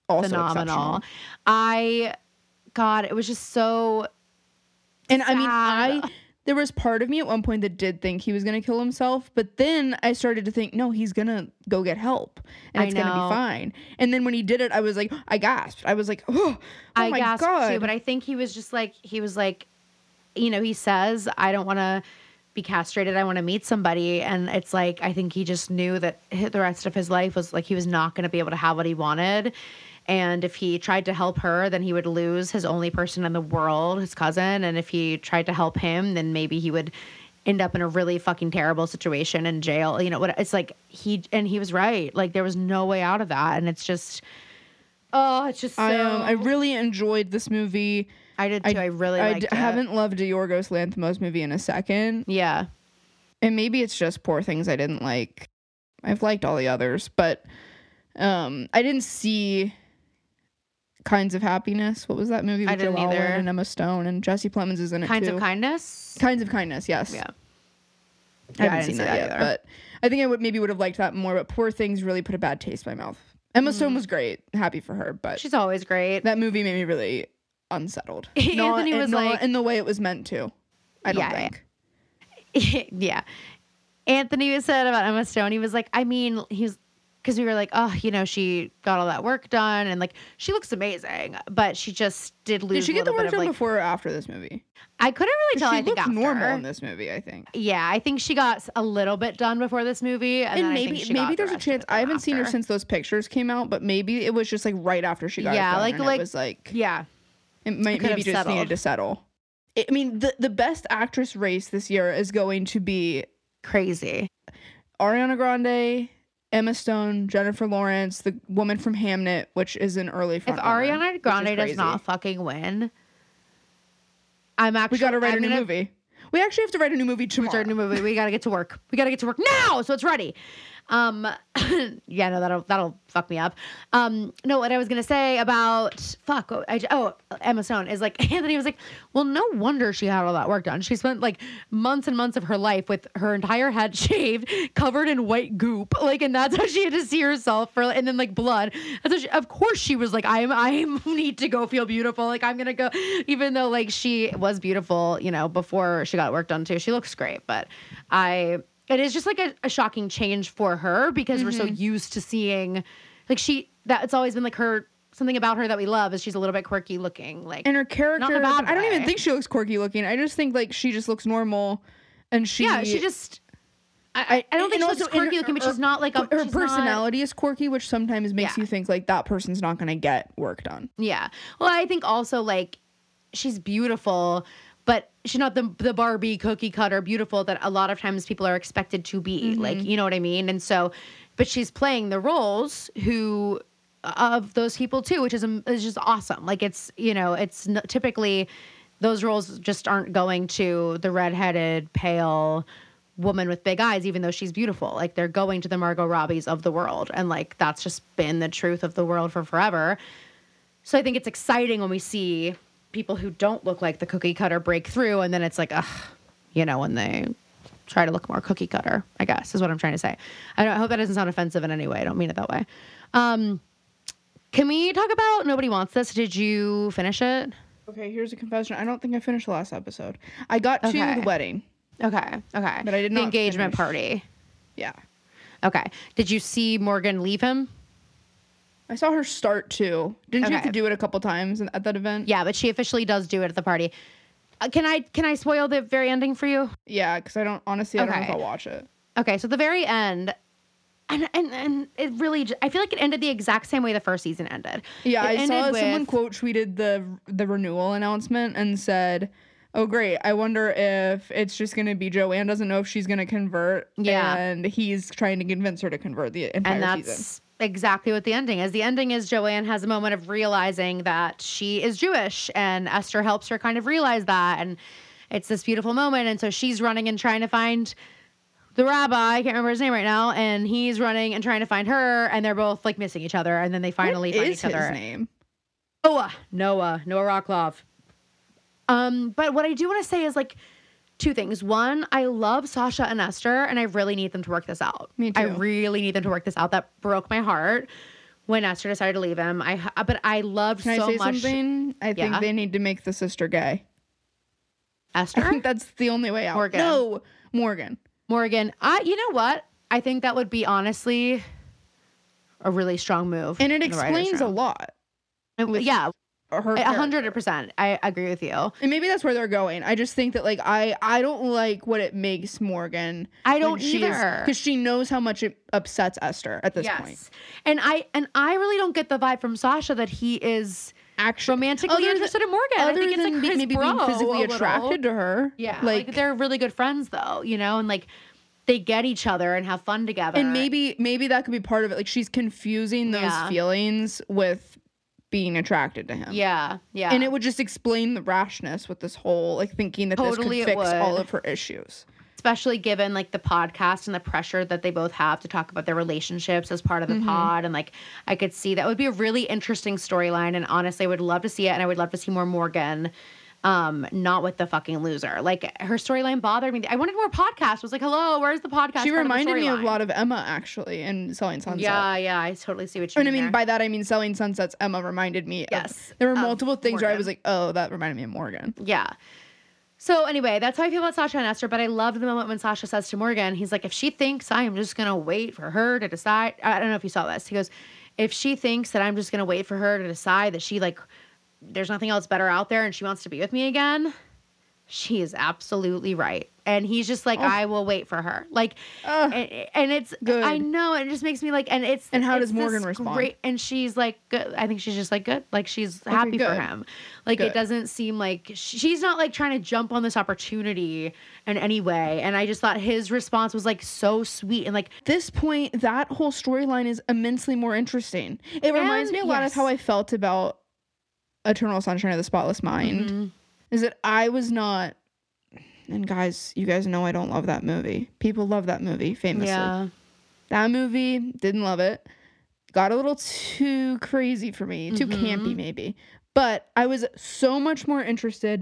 also phenomenal. exceptional. I, God, it was just so. And I mean, sad. I there was part of me at one point that did think he was gonna kill himself, but then I started to think, no, he's gonna go get help, and I it's gonna know. be fine. And then when he did it, I was like, I gasped. I was like, oh, oh I my gasped god. too, but I think he was just like he was like, you know, he says, I don't want to be castrated. I want to meet somebody, and it's like I think he just knew that hi- the rest of his life was like he was not going to be able to have what he wanted. And if he tried to help her, then he would lose his only person in the world, his cousin. And if he tried to help him, then maybe he would end up in a really fucking terrible situation in jail. You know what? It's like he and he was right. Like there was no way out of that, and it's just, oh, it's just. So, I um, I really enjoyed this movie. I did too. I, really I liked d- it. haven't loved a Yorgos Lanthimos movie in a second, Yeah. and maybe it's just Poor Things I didn't like. I've liked all the others, but um, I didn't see Kinds of Happiness. What was that movie I with Joe didn't Alwyn either. and Emma Stone and Jesse Plemons is in it Kinds too. of Kindness. Kinds of Kindness, yes. Yeah. I Yeah, haven't I seen didn't that, see yet, that either. but I think I would maybe would have liked that more. But Poor Things really put a bad taste in my mouth. Emma Stone was great, happy for her, but She's always great. that movie made me really unsettled. Anthony not, in- was not like- in the way it was meant to. I don't Yeah, think. Yeah. Anthony said about Emma Stone, he was like, I mean, he's because we were like, oh, you know, she got all that work done and like she looks amazing, but she just did lose Did she a get the little bit work of done like. before or after this movie? I couldn't really tell. She I think looked after. normal in this movie, I think. Yeah, I think she got a little bit done before this movie, and, And then I maybe think she maybe got the there's a rest of chance. it done I haven't seen her after. since those pictures came out, but maybe it was just like right after she got Yeah, it done, like- and like- it was like Yeah, it might could maybe have just settled. needed to settle. I I mean, the the best actress race this year is going to be crazy. Ariana Grande, Emma Stone, Jennifer Lawrence, the woman from Hamnet, which is an early If front Ariana Grande does not fucking win, I'm actually we got to write I'm a new gonna- movie. We actually have to write a new movie tomorrow. Start a new movie. We gotta get to work. We gotta get to work now, so it's ready. Um, yeah, no, that'll that'll fuck me up. Um, no, what I was gonna say about fuck. Oh, I, oh, Emma Stone is like Anthony was like, well, no wonder she had all that work done. She spent like months and months of her life with her entire head shaved, covered in white goop, like, and that's how she had to see herself for, and then like blood. And so she, of course she was like, I am, I need to go feel beautiful. Like I'm gonna go, even though like she was beautiful, you know, before she got work done too. She looks great, but I. It is just like a, a shocking change for her because we're so used to seeing, like she that it's always been like her something about her that we love is she's a little bit quirky looking, like And her character, Not in a bad I don't even way. think she looks quirky looking. I just think like she just looks normal, and she yeah, she just. I, I don't think and she also looks in quirky her- looking, but her- she's not like a her she's not- personality is quirky, which sometimes makes Yeah. you think like that person's not gonna get work done. Yeah. Well, I think also like she's beautiful, but she's not the the Barbie cookie cutter beautiful that a lot of times people are expected to be. Like, you know what I mean? And so, but she's playing the roles who of those people too, which is um, is just awesome. Like it's, you know, it's n- typically those roles just aren't going to the redheaded, pale woman with big eyes, even though she's beautiful. Like they're going to the Margot Robbies of the world. And like that's just been the truth of the world for forever. So I think it's exciting when we see people who don't look like the cookie cutter break through, and then it's like, ugh, you know, when they try to look more cookie cutter, I guess is what I'm trying to say. I, don't, I hope that doesn't sound offensive in any way. I don't mean it that way. Um, can we talk about Nobody Wants This? Did you finish it? Okay, here's a confession. I don't think I finished the last episode. I got Okay. to the wedding. Okay. Okay. But I did the not engagement finish. party. Yeah. Okay. Did you see Morgan leave him? I saw her start too. Didn't she have Okay. to do it a couple times in- at that event? Yeah, but she officially does do it at the party. Uh, can I can I spoil the very ending for you? Yeah, because I don't honestly I don't know if Okay. I'll watch it. Okay, so the very end, and and and it really, j- I feel like it ended the exact same way the first season ended. Yeah, It I saw ended someone with- quote tweeted the the renewal announcement and said, "Oh great, I wonder if it's just gonna be Joanne doesn't know if she's gonna convert, Yeah. and he's trying to convince her to convert the entire And that's season." exactly what the ending is. The ending is Joanne has a moment of realizing that she is Jewish, and Esther helps her kind of realize that. And it's this beautiful moment. And so she's running and trying to find the rabbi. I can't remember his name right now. And he's running and trying to find her. And they're both like missing each other. And then they finally What find is each other. his name? Noah, Noah, Noah Rocklov. Um, but what I do want to say is like two things. One, I love Sasha and Esther, and I really need them to work this out. Me I too. really need them to work this out. That broke my heart when Esther decided to leave him. I but I loved Can so I say much something? I think Yeah. they need to make the sister gay. I Esther think that's the only way out. Morgan. No, Morgan. Morgan. I you know what? I think that would be honestly a really strong move. And it in the writer's explains a room. lot. And with yeah, Her a hundred character. percent. I agree with you. And maybe that's where they're going. I just think that like I I don't like what it makes Morgan. I don't either. Because she knows how much it upsets Esther at this Yes. point. And I and I really don't get the vibe from Sasha that he is Actually, romantically other than- interested in Morgan. I Other think it's than like be- his maybe bro being physically a little. attracted to her. Yeah, like, like, they're really good friends though, you know, and like they get each other and have fun together. and maybe maybe that could be part of it. Like she's confusing those Yeah. feelings with being attracted to him. yeah, yeah, And it would just explain the rashness with this whole like thinking that Totally it this could fix would. all of her issues. especially given like the podcast and the pressure that they both have to talk about their relationships as part of the Mm-hmm. pod. And like, I could see that would be a really interesting storyline. And honestly, I would love to see it. And I would love to see more Morgan, um, not with the fucking loser. Like her storyline bothered me. I wanted more podcast. I was like, hello, where's the podcast? She part of the reminded me of a storyline? lot of Emma actually in Selling Sunset. Yeah, yeah, I totally see what you And I mean. mean, there. by that I mean Selling Sunset's Emma reminded me. Yes, Of, there were of multiple things where I Morgan. was like, oh, that reminded me of Morgan. Yeah. So anyway, that's how I feel about Sasha and Esther. But I loved the moment when Sasha says to Morgan, he's like, if she thinks I am just going to wait for her to decide. I don't know if you saw this. He goes, if she thinks that I'm just going to wait for her to decide that she like, there's nothing else better out there and she wants to be with me again, she is absolutely right. And he's just like, Oh. I will wait for her. Like, Ugh. and, and it's Good. I know it just makes me like, and it's And how it's does Morgan this respond? Great, and she's like, good. I think she's just like good. Like she's happy for good. him. Like Good. it doesn't seem like she's not like trying to jump on this opportunity in any way. And I just thought his response was like so sweet and like This point, that whole storyline is immensely more interesting. It reminds And- me a lot yes. of how I felt about Eternal Sunshine of the Spotless Mind. mhm. Is that I was not, and guys, you guys know I don't love that movie. People love that movie, famously. yeah, That movie, didn't love it. Got a little too crazy for me, too Mhm. campy maybe. But I was so much more interested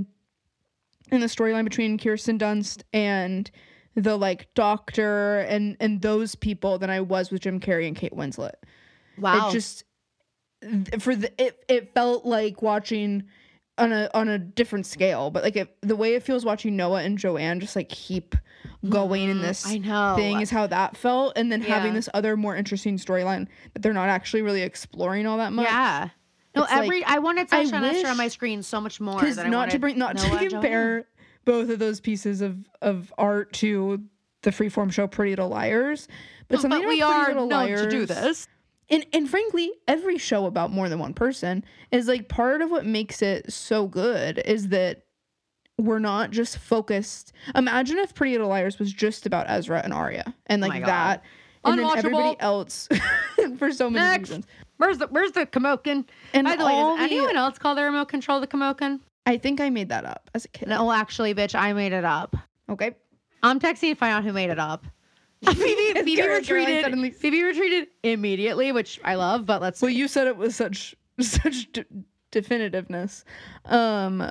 in the storyline between Kirsten Dunst and the like doctor and and those people than I was with Jim Carrey and Kate Winslet. wow, It just th- for the it it felt like watching on a on a different scale, but like it, the way it feels watching Noah and Joanne just like keep going in this Mm-hmm. I know. thing is how that felt, and then having Yeah. this other more interesting storyline that they're not actually really exploring all that much. yeah. No, It's every like, I wanted I Sasha and Esther wish- on my screen so much more. because than I not to wanted bring not Noah to and Joanne. compare both of those pieces of of art to the freeform show Pretty Little Liars, but something But we about Pretty are Little known to do Liars- this. And and frankly, every show about more than one person is like part of what makes it so good is that we're not just focused. Imagine if Pretty Little Liars was just about Ezra and Arya and Oh like my God. that, and then Unwatchable. everybody else for so many Next. reasons. Where's the Where's the Komokin? And By the way, all does the- anyone else call the remote control the Komokin? I think I made that up as a kid. No, actually, bitch, I made it up. Okay. I'm texting to find out who made it up. Phoebe, Phoebe Caroline retreated. suddenly- Phoebe retreated immediately, which I love. But let's. Well, you said it with such such de- definitiveness. Um,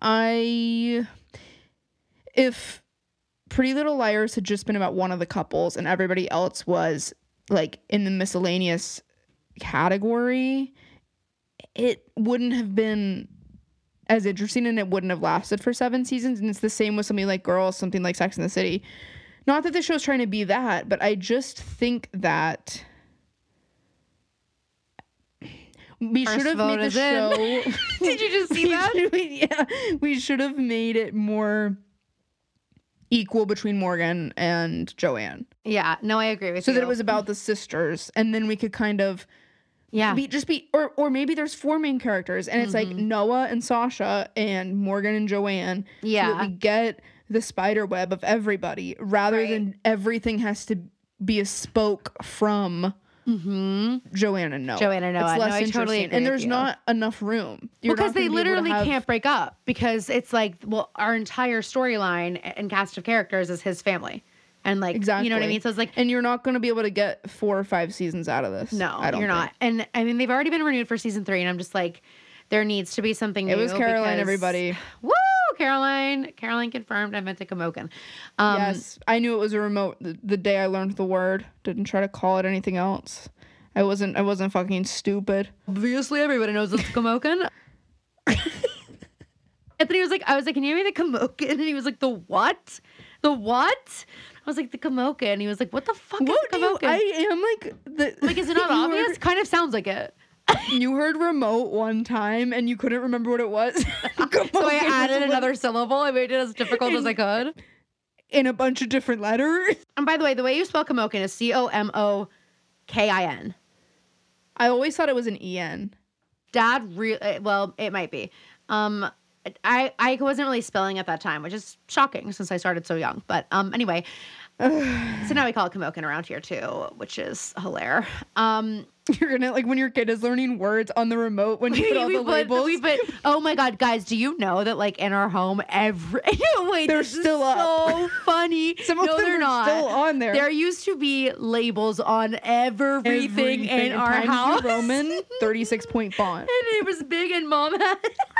I if Pretty Little Liars had just been about one of the couples and everybody else was like in the miscellaneous category, it wouldn't have been as interesting and it wouldn't have lasted for seven seasons. And it's the same with something like Girls, something like Sex and the City. Not that the show's trying to be that, but I just think that we First should have vote made the is in. show. Did you just see We that? should- yeah, we should have made it more equal between Morgan and Joanne, Yeah. No, I agree with so you. that it was about the sisters, and then we could kind of Yeah. be just be, or or maybe there's four main characters, and it's like Noah and Sasha and Morgan and Joanne. So Yeah. that we get the spider web of everybody, rather Right. than everything has to be a spoke from mm-hmm. Joanne and Noah. Joanne and Noah. It's No, less I totally interesting, agree and with there's you. not enough room. You're Because not they gonna be able to literally have- can't break up because it's like, well, our entire storyline and cast of characters is his family. And like, Exactly. you know what I mean? So it's like, And you're not going to be able to get four or five seasons out of this. no, I don't you're not. think. And I mean, they've already been renewed for season three. And I'm just like, there needs to be something It new. was Caroline, because- everybody. Woo! Caroline. Caroline confirmed. I meant to Komokin. Um, Yes, I knew it was a remote the, the day I learned the word. Didn't try to call it anything else. I wasn't I wasn't fucking stupid. Obviously, everybody knows it's Komoken. Anthony was like, I was like, can you give me the Komoken? And he was like, the what? The what? I was like, the Komoken. And he was like, what the fuck What is do you, Komoken? I am like the Like, is it not you obvious? Heard, Kind of sounds like it. you heard remote one time and you couldn't remember what it was. So I added another syllable. I made it as difficult as I could. In a bunch of different letters. And by the way, the way you spell Komoken is C O M O K I N. I always thought it was an E N. Dad, re- well, it might be. Um, I I wasn't really spelling at that time, which is shocking since I started so young. But um, anyway, so now we call it Komoken around here too, which is hilarious. Um, You're gonna like when your kid is learning words on the remote when you we, put all we the put, labels. we put, oh my God, guys, do you know that like in our home, every wait, They're this is still up. so funny. Some of no, them they're are not. still on there. There used to be labels on everything, Everything in our Times New house. Roman, thirty-six point font. And it was big, and mom had.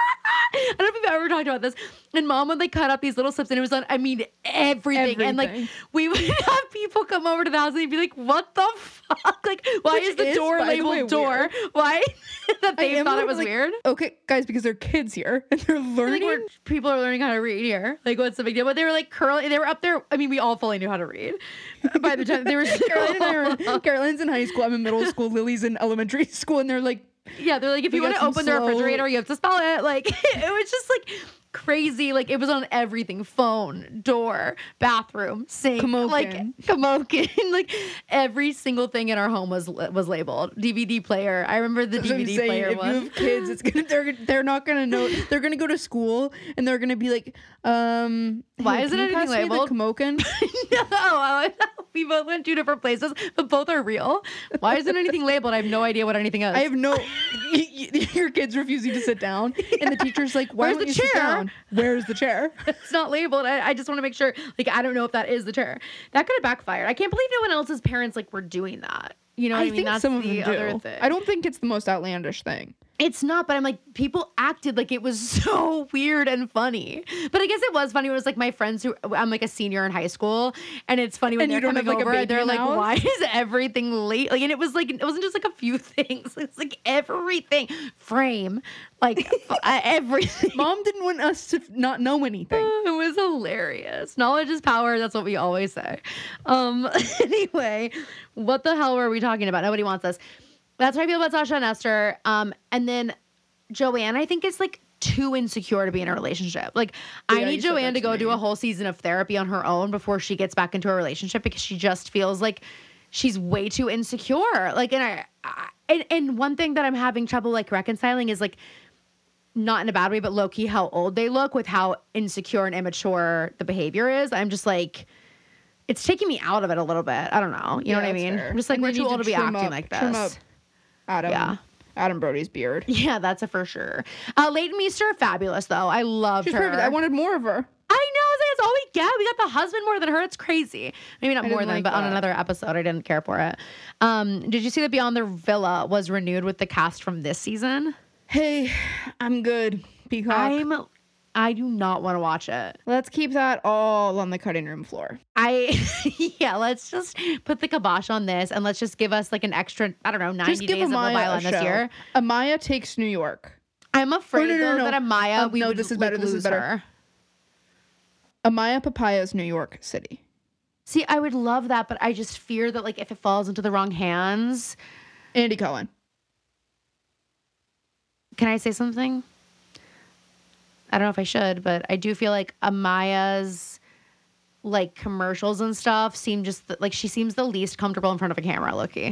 I don't know if we've ever talked about this. And mom would like cut up these little slips, and it was on, I mean, everything. And like, Everything. we would have people come over to the house and they'd be like, what the fuck? Like, why Which is the is, door by the labeled way, door? weird. Why? That I they am thought it was like, weird? Okay, guys, because they're kids here and they're Like, learning. we're- people are learning how to read here. Like, what's the big deal? But they were like curling. They were up there. I mean, we all fully knew how to read by the time they were. Caroline and I are, Caroline's in high school. I'm in middle school. Lily's in elementary school, and they're like, Yeah, they're like, if We you got want to some open the slow- refrigerator, you have to spell it. Like, it was just like crazy. Like, it was on everything: phone, door, bathroom, sink, Komoken. like Komoken. Like every single thing in our home was was labeled. D V D player. I remember the That's what D V I'm D saying, player if one. you have kids, it's gonna they're they're not gonna know. They're gonna go to school and they're gonna be like, um, Why hey, isn't can you anything pass me the labeled? Komoken? No, I- we both went two different places, but both are real. Why isn't anything labeled? I have no idea what anything is. I have no. y- y- your kids refusing to sit down, and the teacher's like, "Why Where's don't the you sit chair? down? Where's the chair?" It's not labeled. I, I just want to make sure. Like, I don't know if that is the chair. That could have backfired. I can't believe no one else's parents like were doing that. You know what I, I mean? think That's some of the them other do. thing. I don't think it's the most outlandish thing. It's not, but I'm like, people acted like it was so weird and funny. But I guess it was funny. It was like my friends who I'm like a senior in high school, and it's funny when And they're you don't coming have, like, a over, baby and they're in the like, house? "Why is everything late?" Like, and it was like it wasn't just like a few things. It's like everything, frame, like uh, everything. Mom didn't want us to not know anything. It was hilarious. Knowledge is power. That's what we always say. Um. Anyway, what the hell were we talking about? Nobody wants us. That's how I feel about Sasha and Esther. Um. And then Joanne, I think, is like too insecure to be in a relationship. Like, I Yeah, need you said Joanne that to to go me. do a whole season of therapy on her own before she gets back into a relationship because she just feels like she's way too insecure. Like, and I, I and, and one thing that I'm having trouble like reconciling is like, not in a bad way, but low key how old they look with how insecure and immature the behavior is. I'm just like, it's taking me out of it a little bit. I don't know. You know Yeah, what I that's mean? fair. I'm just like, And we're they too need old to be trim acting up- like trim up this. Adam, Yeah. Adam Brody's beard. Yeah, that's a for sure. Uh, Leighton Meester, fabulous though. I loved She's her. perfect. I wanted more of her. I know. It's, like, it's all we get. We got the husband more than her. It's crazy. Maybe not I more didn't than, like but on that. another episode, I didn't care for it. Um, did you see that Beyond the Villa was renewed with the cast from this season? Hey, I'm good. Peacock. I'm. I do not want to watch it. Let's keep that all on the cutting room floor. I yeah, let's just put the kibosh on this and let's just give us like an extra, I don't know, ninety Just give days of Love Amaya a Island this show. year. Amaya takes New York. I'm afraid no, no, though no. that Amaya, Um, we no, would this is like, better, this is lose better. her. Amaya Papaya's New York City. See, I would love that, but I just fear that like if it falls into the wrong hands. Andy Cohen. Can I say something? I don't know if I should, but I do feel like Amaya's like commercials and stuff seem just th- like she seems the least comfortable in front of a camera, Loki.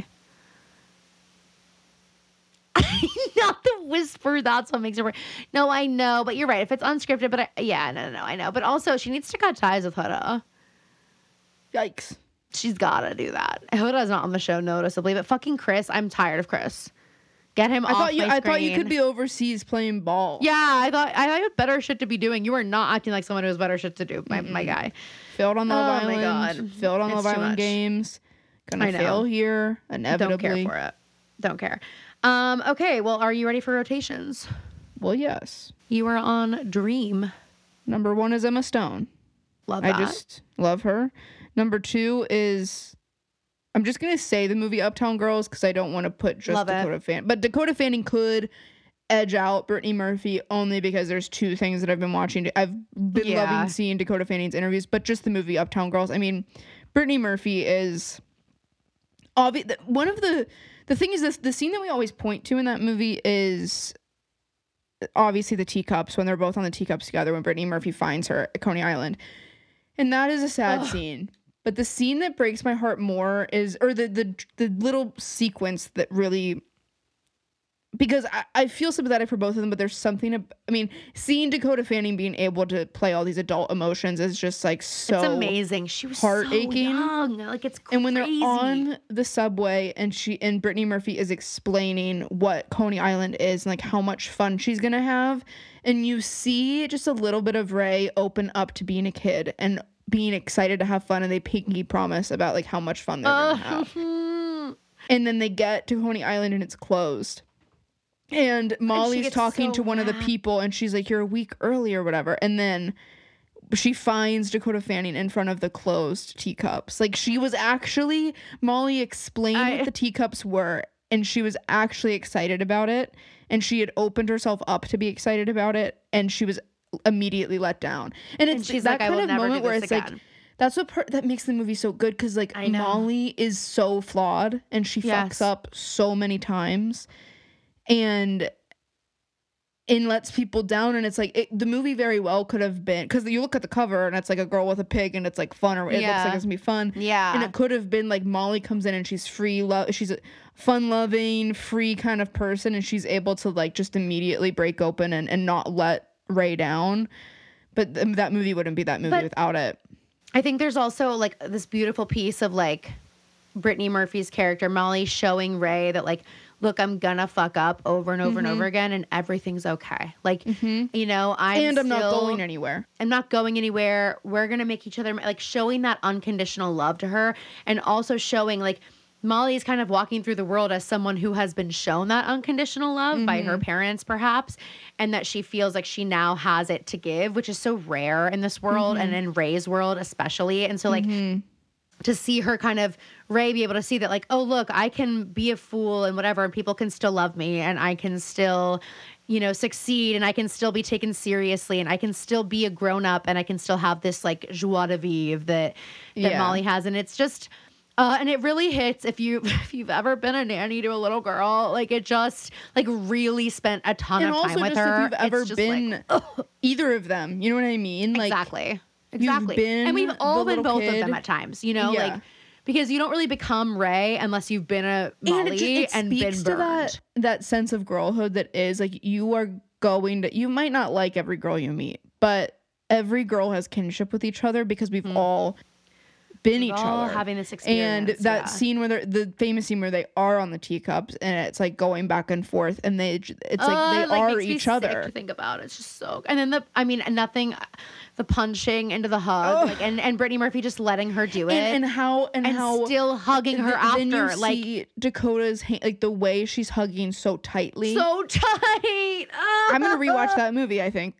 Not the whisper. That's what makes it work. No, I know, but you're right. If it's unscripted, but I, yeah, no, no, no, I know. But also, she needs to cut ties with Huda. Yikes. She's gotta do that. Huda's not on the show noticeably, but fucking Chris, I'm tired of Chris. Get him I off thought you my I thought you screen. could be overseas playing ball. Yeah, I thought I thought you had better shit to be doing. You are not acting like someone who has better shit to do, my, my guy. Failed on Love Oh my Island. God. Failed on It's Love too Island much. games. I Gonna know. fail here. Inevitably. Don't care for it. Don't care. Um, okay, well, are you ready for rotations? Well, yes. You are on Dream. Number one is Emma Stone. Love I that. just love her. Number two is I'm just gonna say the movie Uptown Girls because I don't want to put just Love it. Dakota Fanning. But Dakota Fanning could edge out Brittany Murphy only because there's two things that I've been watching. I've been Yeah. loving seeing Dakota Fanning's interviews, but just the movie Uptown Girls. I mean, Brittany Murphy is obvi- one of the the thing is this the scene that we always point to in that movie is obviously the teacups when they're both on the teacups together when Brittany Murphy finds her at Coney Island. And that is a sad Ugh. scene. But the scene that breaks my heart more is, or the the the little sequence that really, because I, I feel sympathetic for both of them, but there's something, ab- I mean, seeing Dakota Fanning being able to play all these adult emotions is just like so It's amazing. She was heartaching. so young. Like it's crazy. And when they're on the subway and she and Brittany Murphy is explaining what Coney Island is and like how much fun she's gonna have, and you see just a little bit of Ray open up to being a kid and being excited to have fun, and they pinky promise about like how much fun they're gonna have. Uh, And then they get to Coney Island and it's closed. And Molly's gets talking so to one of the mad. people and she's like, you're a week early or whatever. And then she finds Dakota Fanning in front of the closed teacups. Like she was actually, Molly explained I- what the teacups were and she was actually excited about it. And she had opened herself up to be excited about it. And she was immediately let down. And it's and she's that like, I kind will of never do moment where this it's again. like, that's what per- that makes the movie so good because like I know. Molly is so flawed and she Yes. fucks up so many times and and lets people down, and it's like it, the movie very well could have been because you look at the cover and it's like a girl with a pig and it's like fun or it looks Yeah. like it's gonna be fun. Yeah. And it could have been like Molly comes in and she's free love she's a fun loving free kind of person and she's able to like just immediately break open and, and not let Ray down. But th- that movie wouldn't be that movie But- without it. I think there's also like this beautiful piece of like Brittany Murphy's character, Molly, showing Ray that like, look, I'm gonna fuck up over and over Mm-hmm. and over again, and everything's okay. Like, you know, I'm and I'm not still- going anywhere. I'm not going anywhere. We're gonna make each other like showing that unconditional love to her, and also showing like Molly is kind of walking through the world as someone who has been shown that unconditional love by her parents, perhaps, and that she feels like she now has it to give, which is so rare in this world and in Ray's world especially. And so like to see her kind of Ray be able to see that like, oh look, I can be a fool and whatever, and people can still love me, and I can still, you know, succeed, and I can still be taken seriously, and I can still be a grown up, and I can still have this like joie de vivre that that Yeah. Molly has, and it's just. Uh, and it really hits if you if you've ever been a nanny to a little girl, like it just like really spent a ton And of also time with just her. if you've ever It's just, like, been either of them, you know what I mean? Like exactly. Exactly. been and we've all the been little both of them kid. at times, you know, Yeah. like because you don't really become Ray unless you've been a Molly and it, ju- it and speaks been to burned. that that sense of girlhood that is like you are going to you might not like every girl you meet, but every girl has kinship with each other because we've all been We're each all other having this and experience. that yeah. scene where they're the famous scene where they are on the teacups and it's like going back and forth and they j- it's like Oh, they it, like, are makes me each sick other to think about. It's just so. And then the, I mean, nothing, the punching into the hug, Ugh. like, and and Brittany Murphy just letting her do it, and, and how and, and how still hugging her th- after, then you like see Dakota's hand, like the way she's hugging so tightly. so tight. I'm gonna rewatch that movie, I think.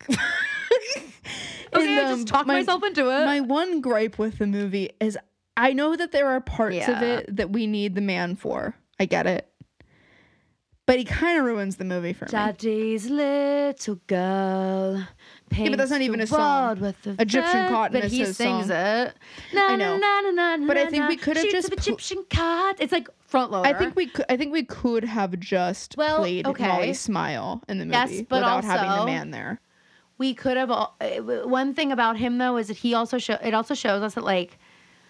Okay, And, I um, just talked my- myself into it. My one gripe with the movie is I know that there are parts of Yeah. it that we need the man for. I get it. But he kind of ruins the movie for me. Daddy's little girl. Yeah, but that's not paints even the a song. world with a Egyptian red- cotton But is he his sings song. it. Na, I know. Na, na, na, na, But I na, think na. we could have Sheets just of pl- Egyptian cotton. It's like front loader. I think we could, I think we could have just Well, played okay. Molly's Smile in the movie Yes, but without having the also- man there. we could have all, uh, one thing about him though is that he also show it also shows us that like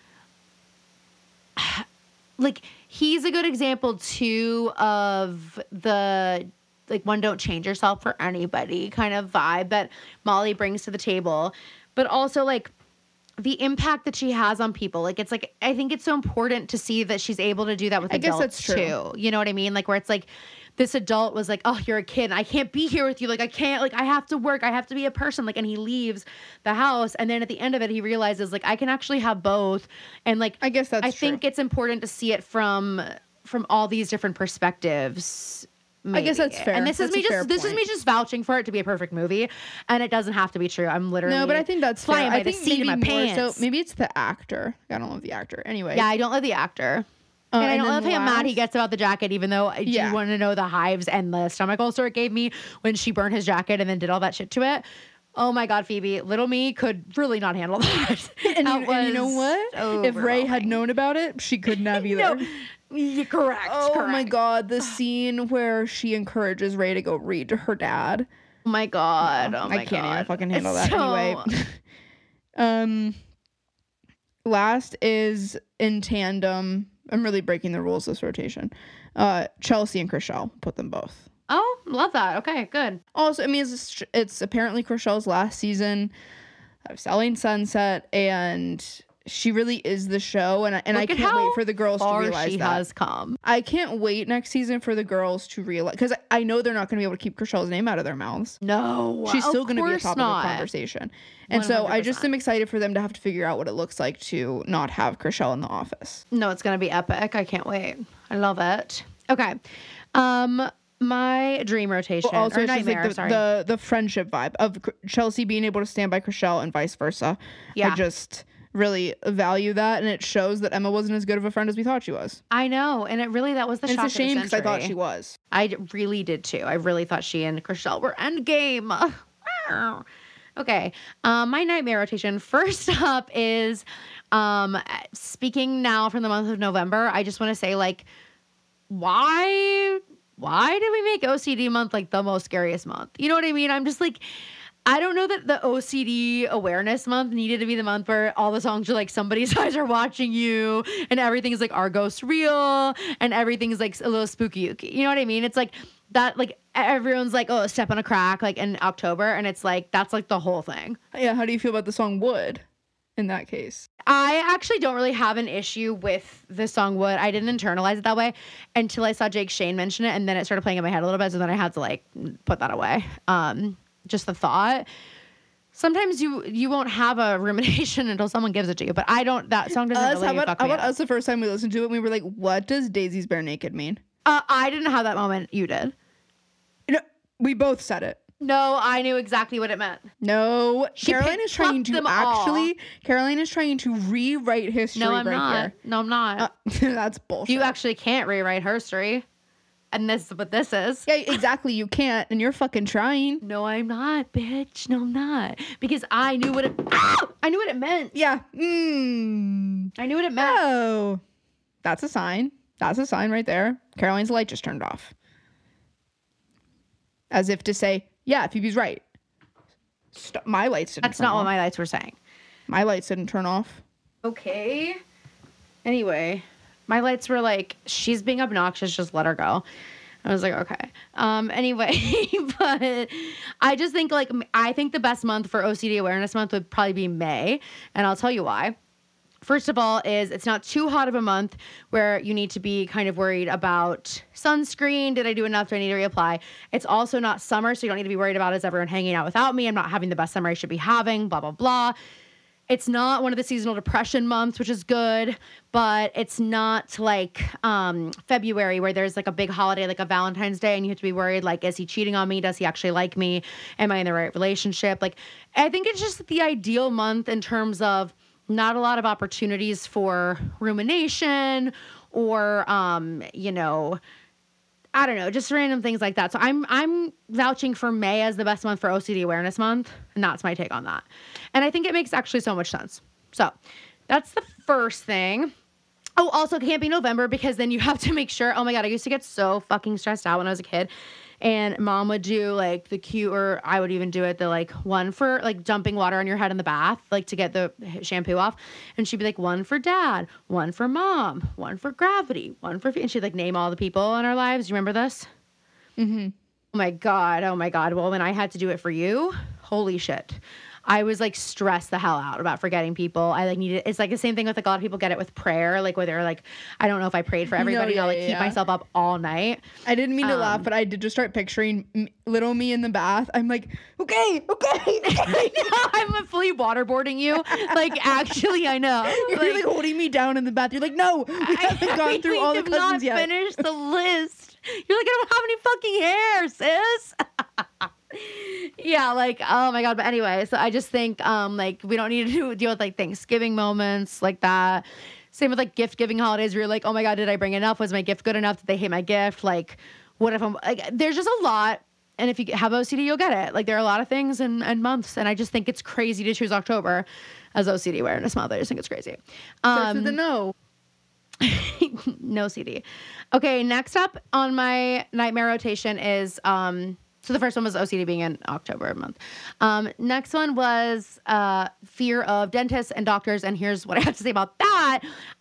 like he's a good example too of the like one don't change yourself for anybody kind of vibe that Molly brings to the table, but also like the impact that she has on people. Like it's like I think it's so important to see that she's able to do that with I guess adults that's true. too. You know what I mean? Like where it's like this adult was like, "Oh, you're a kid. I can't be here with you. Like I can't. Like I have to work. I have to be a person." Like and he leaves the house, and then at the end of it, he realizes like I can actually have both. And like I guess that's I true. think it's important to see it from from all these different perspectives. I guess maybe. that's fair. And this That's is me a fair just this is me point. just vouching for it to be a perfect movie, and it doesn't have to be true. I'm literally No, but I think that's flying fair. by I the think seat maybe of my more pants. so maybe it's the actor. I don't love the actor. Anyway. Yeah, I don't love the actor. Uh, And I don't then love how mad he last- gets about the jacket, even though I Yeah. do want to know the hives and the stomach ulcer it gave me when she burned his jacket and then did all that shit to it. Oh my God, Phoebe, little me could really not handle that. And, That you, and you know was what? If Ray had overwhelming. known about it, she couldn't have either. No, yeah, correct. Oh my correct. God, the scene where she encourages Ray to go read to her dad. Oh my God. Oh my I can't God. even fucking handle It's that. Anyway, um, last is in tandem. I'm really breaking the rules this rotation. Uh, Chelsea and Chriselle, put them both. Oh, love that. Okay, good. Also, I mean, it's, it's apparently Chriselle's last season of Selling Sunset, and she really is the show. And I- and Look I at can't how wait for the girls to Far realize she that. has come. I can't wait next season for the girls to realize, because I know they're not going to be able to keep Chriselle's name out of their mouths. No, She's still of going to be a course topic not. of conversation. And so I just one hundred percent. am excited for them to have to figure out what it looks like to not have Chriselle in the office. No, it's gonna be epic. I can't wait. I love it. Okay. Um, my dream rotation Well, also, or it's just nightmare. like the, sorry. the the friendship vibe of Cr- Chelsea being able to stand by Chriselle and vice versa. Yeah. I just really value that, and it shows that Emma wasn't as good of a friend as we thought she was. I know, and it really that was the And shock it's a shame of the because I thought century. she was. I d- really did too. I really thought she and Chriselle were endgame. Okay. Um, my nightmare rotation. First up is um, speaking now from the month of November. I just want to say, like, why, why did we make O C D month like the most scariest month? You know what I mean? I'm just like, I don't know that the O C D awareness month needed to be the month where all the songs are like somebody's eyes are watching you and everything's like are ghosts real and everything's like a little spooky ooky. You know what I mean? It's like that, like everyone's like, oh, step on a crack like in October. And it's like, that's like the whole thing. Yeah, how do you feel about the song Wood in that case? I actually don't really have an issue with the song Wood. I didn't internalize it that way until I saw Jake Shane mention it. And then it started playing in my head a little bit. So then I had to like put that away. Um, just the thought. Sometimes you you won't have a rumination until someone gives it to you, but I don't. That song doesn't Us, really how about, fuck how me about up. us the first time we listened to it, we were like, what does Daisy's bare naked mean? Uh, I didn't have that moment. You did. You know, we both said it. No, I knew exactly what it meant. No, She Caroline is trying plucked to them all. actually. Caroline is trying to rewrite history. No, I'm right not. Here. No, I'm not. Uh, that's bullshit. You actually can't rewrite her story, and this is what this is. Yeah, exactly. You can't, and you're fucking trying. No, I'm not, bitch. No, I'm not. Because I knew what it. Ah! I knew what it meant. Yeah. Mm. I knew what it meant. Oh, that's a sign. That's a sign right there. Caroline's light just turned off, as if to say, "Yeah, Phoebe's right." St- my lights didn't. That's turn not off. what my lights were saying. My lights didn't turn off. Okay. Anyway, my lights were like, she's being obnoxious, just let her go. I was like, okay. Um, anyway, but I just think like, I think the best month for O C D Awareness Month would probably be May. And I'll tell you why. First of all is it's not too hot of a month where you need to be kind of worried about sunscreen. Did I do enough? Do I need to reapply? It's also not summer, so you don't need to be worried about is everyone hanging out without me? I'm not having the best summer I should be having, blah, blah, blah. It's not one of the seasonal depression months, which is good, but it's not like um, February where there's like a big holiday, like a Valentine's Day, and you have to be worried, like, is he cheating on me? Does he actually like me? Am I in the right relationship? Like, I think it's just the ideal month in terms of not a lot of opportunities for rumination or, um, you know, I don't know, just random things like that. So I'm I'm vouching for May as the best month for O C D Awareness Month, and that's my take on that. And I think it makes actually so much sense. So that's the first thing. Oh, also it can't be November because then you have to make sure. Oh my God, I used to get so fucking stressed out when I was a kid. And mom would do like the cute, or I would even do it, the like one for like dumping water on your head in the bath, like to get the shampoo off. And she'd be like, one for dad, one for mom, one for gravity, one for, and she'd like name all the people in our lives. You remember this? Mm-hmm. Oh my God. Oh my God. Well, when I had to do it for you, holy shit. I was like stressed the hell out about forgetting people. I like needed, it's like the same thing with like a lot of people get it with prayer, like where they're like, I don't know if I prayed for everybody. yeah, I'll like yeah, keep yeah. myself up all night. I didn't mean to Um, laugh, but I did just start picturing m- little me in the bath. I'm like, okay, okay. I know, I'm fully waterboarding you. Like, actually, I know. You're Like, like holding me down in the bath. You're like, no, we haven't I, gone through we all the have cousins not yet. finished the list. You're like, I don't have any fucking hair, sis. Yeah, like, oh my God. But anyway, so I just think, um, like, we don't need to deal with like Thanksgiving moments like that. Same with like gift giving holidays where you're like, oh my God, did I bring enough? Was my gift good enough? Did they hate my gift? Like, what if I'm like, there's just a lot. And if you have O C D, you'll get it. Like, there are a lot of things and, and months. And I just think it's crazy to choose October as O C D awareness month. I just think it's crazy. Starts with Um, the no. no C D. Okay, next up on my nightmare rotation is, um, so the first one was O C D being in October month. Um, next one was uh, fear of dentists and doctors. And here's what I have to say about that.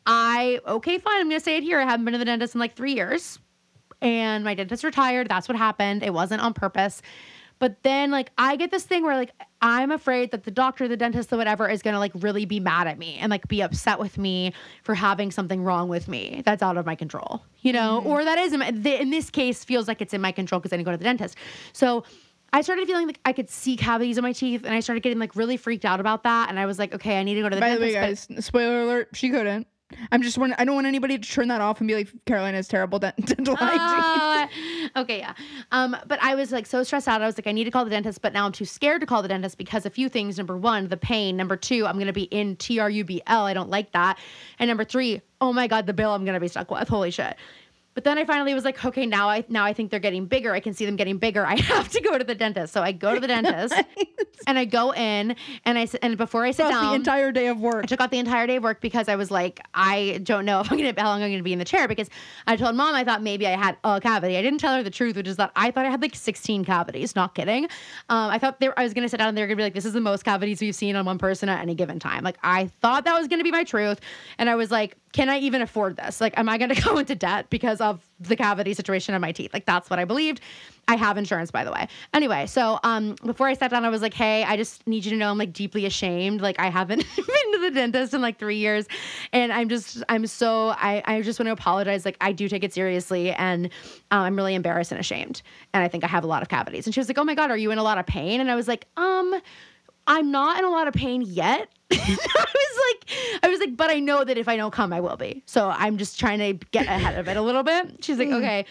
I, okay, fine. I'm going to say it here. I haven't been to the dentist in like three years. And my dentist retired. That's what happened. It wasn't on purpose. But then, like, I get this thing where, like, I'm afraid that the doctor, the dentist, or whatever is going to, like, really be mad at me and, like, be upset with me for having something wrong with me that's out of my control, you know? Mm-hmm. Or that is, in, my, the, in this case, feels like it's in my control because I didn't go to the dentist. So I started feeling like I could see cavities in my teeth, and I started getting, like, really freaked out about that. And I was like, okay, I need to go to the By dentist. By the way, guys, spoiler alert, she couldn't. I'm just want I don't want anybody to turn that off and be like, Caroline has terrible dent- dental hygiene. Uh, okay, yeah. Um, but I was like so stressed out. I was like, I need to call the dentist, but now I'm too scared to call the dentist because a few things. Number one, the pain. Number two, I'm going to be in T R U B L. I don't like that. And number three, oh my God, the bill I'm going to be stuck with. Holy shit. But then I finally was like, okay, now I now I think they're getting bigger. I can see them getting bigger. I have to go to the dentist. So I go to the dentist and I go in and I and before I sit down, the entire day of work. I took out the entire day of work because I was like, I don't know if I'm gonna how long I'm gonna be in the chair because I told mom I thought maybe I had a cavity. I didn't tell her the truth, which is that I thought I had like sixteen cavities. Not kidding. Um, I thought they were, I was gonna sit down and they were gonna be like, this is the most cavities we've seen on one person at any given time. Like I thought that was gonna be my truth, and I was like, can I even afford this? Like, am I gonna go into debt because of the cavity situation in my teeth? Like that's what I believed. I have insurance, by the way. Anyway, so um, before I sat down, I was like, hey, I just need you to know I'm like deeply ashamed. Like I haven't been to the dentist in like three years. And I'm just, I'm so, I, I just want to apologize. Like I do take it seriously and um, I'm really embarrassed and ashamed. And I think I have a lot of cavities. And she was like, oh my God, are you in a lot of pain? And I was like, um, I'm not in a lot of pain yet. I was like, I was like, but I know that if I don't come, I will be. So I'm just trying to get ahead of it a little bit. She's like, okay.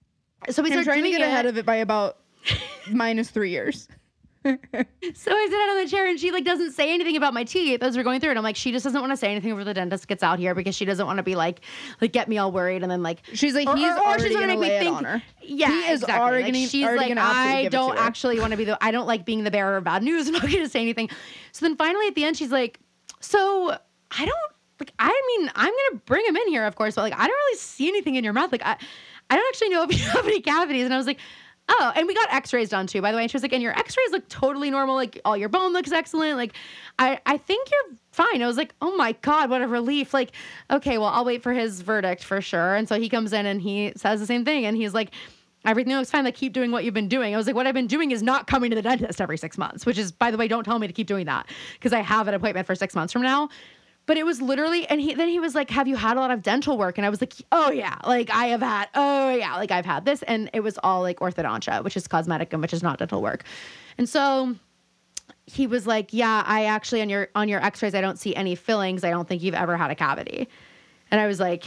So we I'm started trying to doing get it. ahead of it by about minus three years. So I sit down on the chair and she like doesn't say anything about my teeth as we're going through it. I'm like, she just doesn't want to say anything before the dentist gets out here because she doesn't want to be like, like get me all worried and then like she's like, or, he's or, or already she's gonna gonna make lay me it think. on her. Yeah, he is exactly. already like, gonna, she's already like, gonna absolutely I give it don't to her. actually want to be the. I don't like being the bearer of bad news. I'm not going to say anything. So then finally at the end, she's like, so I don't like. I mean, I'm gonna bring him in here, of course, but like I don't really see anything in your mouth. Like I, I don't actually know if you have any cavities. And I was like, oh, and we got x-rays done too, by the way. And she was like, and your x-rays look totally normal. Like all your bone looks excellent. Like I, I think you're fine. I was like, oh my God, what a relief. Like, okay, well, I'll wait for his verdict for sure. And so he comes in and he says the same thing. And he's like, everything looks fine. Like keep doing what you've been doing. I was like, what I've been doing is not coming to the dentist every six months, which is, by the way, don't tell me to keep doing that because I have an appointment for six months from now. But it was literally, and he then he was like, have you had a lot of dental work? And I was like, oh yeah, like I have had, oh yeah, like I've had this. And it was all like orthodontia, which is cosmetic and which is not dental work. And so he was like, yeah, I actually, on your, on your x-rays, I don't see any fillings. I don't think you've ever had a cavity. And I was like,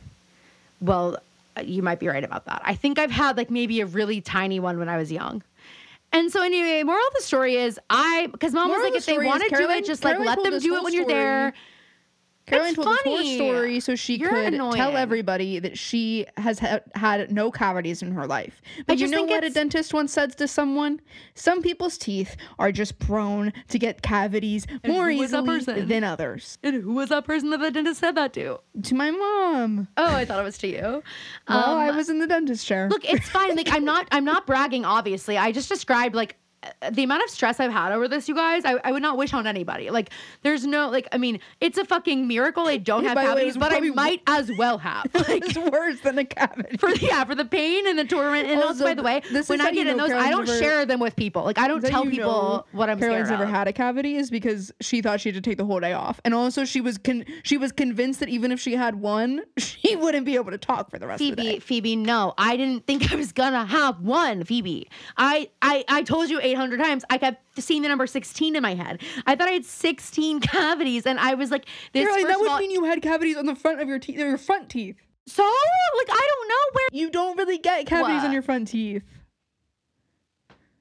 well, you might be right about that. I think I've had like maybe a really tiny one when I was young. And so anyway, moral of the story is I, because mom Moral was like, of if the they story want is to do Caroline- it, just Caroline like let told them this do it whole when you're story. there. Caroline It's told this whole funny. story so she You're could annoying. tell everybody that she has ha- had no cavities in her life. But you just know think what a it's- dentist once said to someone? Some people's teeth are just prone to get cavities more who was that easily person? than others. And who was that person that the dentist said that to? To my mom. Oh, I thought it was to you. Well, Um, I was in the dentist chair. Look, it's fine. Like I'm not, I'm not bragging. Obviously, I just described like uh, the amount of stress I've had over this, you guys. I, I would not wish on anybody. Like, there's no like. I mean, it's a fucking miracle I don't Yeah, have by the way, it cavities, was but I probably might as well have. Like, it's worse than a cavity. for the, yeah, for the pain and the torment. And also, Also, by the way, this when is I how you get in know those, I Caroline's don't never- share them with people. Like, I don't That tell you people know what I'm Caroline's scared never of. had a cavity is because she thought she had to take the whole day off, and also she was con- she was convinced that even if she had one, she wouldn't be able to talk for the rest of the Phoebe, day. Phoebe, no, I didn't think I was gonna have one, Phoebe. I, I, I told you eight hundred times. I kept seeing the number sixteen in my head. I thought I had sixteen cavities, and I was like, this. Caroline, first that of would all- mean you had cavities on the front of your teeth, your front teeth. So, like, I don't know where. You don't really get cavities What? on your front teeth.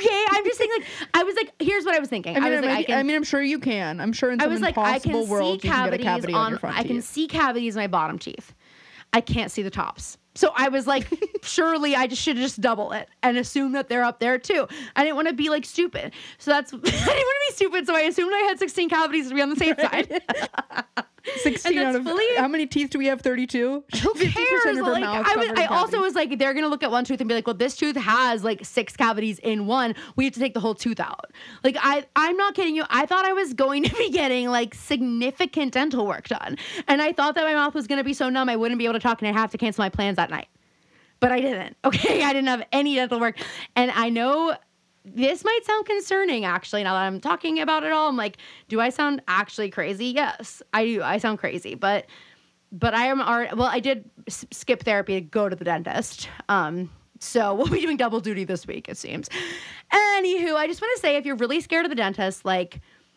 Okay, I'm just saying, like, I was like, here's what I was thinking. I mean, I was I, like, might I be- can. I mean, I'm sure you can. I'm sure in I some was like, I can impossible see world you can get a cavities cavity on. on your front I can teeth. see cavities in my bottom teeth. I can't see the tops. So I was like, surely I just should just double it and assume that they're up there too. I didn't want to be like stupid. So that's I didn't want to be stupid. So I assumed I had sixteen cavities to be on the safe side. sixteen And out that's of fully- how many teeth do we have? thirty-two. Who cares? Like, I, was, I also was like, they're gonna look at one tooth and be like, well, this tooth has like six cavities in one. We have to take the whole tooth out. Like, I, I'm not kidding you. I thought I was going to be getting like significant dental work done, and I thought that my mouth was gonna be so numb I wouldn't be able to talk and I'd have to cancel my plans that night. But I didn't. Okay, I didn't have any dental work, and I know. This might sound concerning, actually, now that I'm talking about it all. I'm like, do I sound actually crazy? Yes, I do. I sound crazy, but but I am already, well, I did s- skip therapy to go to the dentist. Um, so we'll be doing double duty this week, it seems. Anywho, I just want to say, if you're really scared of the dentist, like,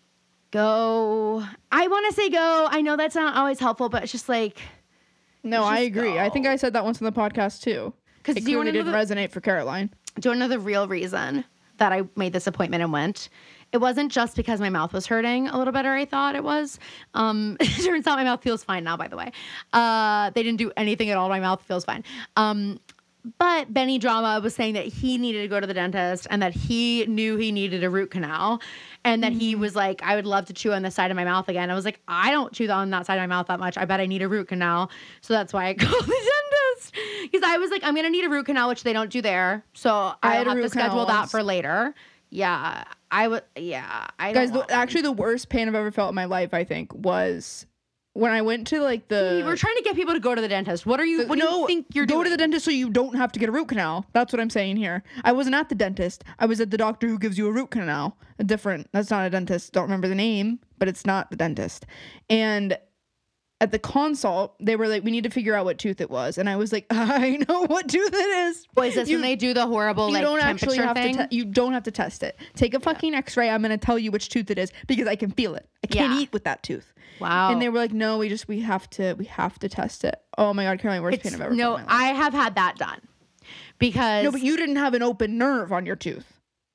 go. I want to say go. I know that's not always helpful, but it's just like. No, I just agree. I think go. I said that once on the podcast too. 'Cause It do you clearly wanna know didn't the- resonate for Caroline. Do you want to know the real reason that I made this appointment and went? It wasn't just because my mouth was hurting a little better, I thought it was. Um, it turns out my mouth feels fine now, by the way. Uh, they didn't do anything at all. My mouth feels fine. Um, but Benny Drama was saying that he needed to go to the dentist and that he knew he needed a root canal. And that he was like, I would love to chew on the side of my mouth again. I was like, I don't chew on that side of my mouth that much. I bet I need a root canal. So that's why I go to the dentist. Because I was like, I'm going to need a root canal, which they don't do there. So I I had a have to root canal schedule that once. for later. Yeah, I would. Yeah, I Guys, don't the, want one. actually, the worst pain I've ever felt in my life, I think, was when I went to like the. We're trying to get people to go to the dentist. What are you? the- What do no, you think you're go doing? to the dentist so you don't have to get a root canal. That's what I'm saying here. I wasn't at the dentist. I was at the doctor who gives you a root canal. A different. That's not a dentist. Don't remember the name, but it's not the dentist. And at the consult, they were like, "We need to figure out what tooth it was," and I was like, "I know what tooth it is." What is this You- when they do the horrible You like don't actually temperature have thing? to. Te- you don't have to test it. Take a fucking X-ray. I'm gonna tell you which tooth it is because I can feel it. I can't Yeah. eat with that tooth. Wow. And they were like, "No, we just we have to we have to test it." Oh my god, Caroline, worst It's- pain I've ever no, felt in my life. I have had that done because No, but you didn't have an open nerve on your tooth.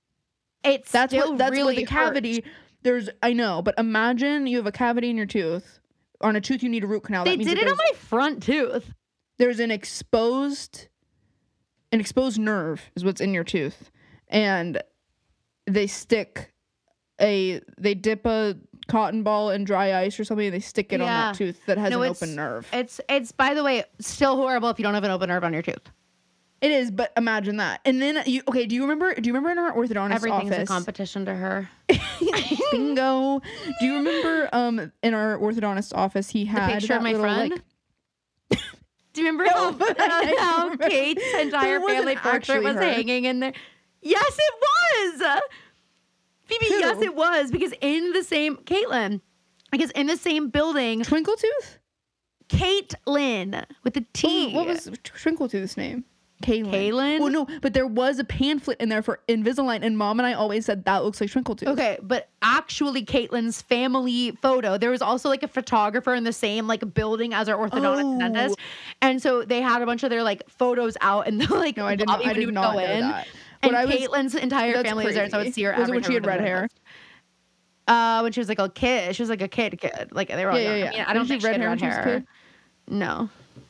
it's That's still what that's really what the cavity. hurt. There's I know, but imagine you have a cavity in your tooth. On a tooth, you need a root canal. They That means did that it on there's- my front tooth. there's an exposed an exposed nerve is what's in your tooth, and they stick a they dip a cotton ball in dry ice or something and they stick it on Yeah. that tooth that has No, an it's- open nerve. It's it's by the way still horrible if you don't have an open nerve on your tooth. It is, but imagine that. And then you okay, do you remember do you remember in our orthodontist Everything's office? a competition to her. Bingo. Do you remember um in our orthodontist office he The had picture of that my little, friend. like, Do you remember No, how, but I- I do how remember. Kate's But entire it wasn't family portrait actually was her. hanging in there? Yes, it was. Phoebe, Who? yes, it was because in the same Caitlin, because in the same building, Twinkle Tooth? Caitlin with the T. Oh, what was Twinkle Tooth's name? Kaylin. Kaylin? Well, no, but there was a pamphlet in there for Invisalign, and Mom and I always said that looks like Twinkle Tooth. Okay, but actually Caitlin's family photo. There was also like a photographer in the same like building as our orthodontist Oh. dentist. And so they had a bunch of their like photos out in the like No, I did lobby not. I when you did would not go know in. that. And But I was- Caitlin's entire That's family was there, so I would crazy. see her Was it every when time she had we went red to the hair? dentist. Uh, when she was like a kid. She was like a kid kid. Like they were all Yeah, young. yeah, I mean, yeah. I don't Didn't think she she have had red red hair when she was a hair. kid? No.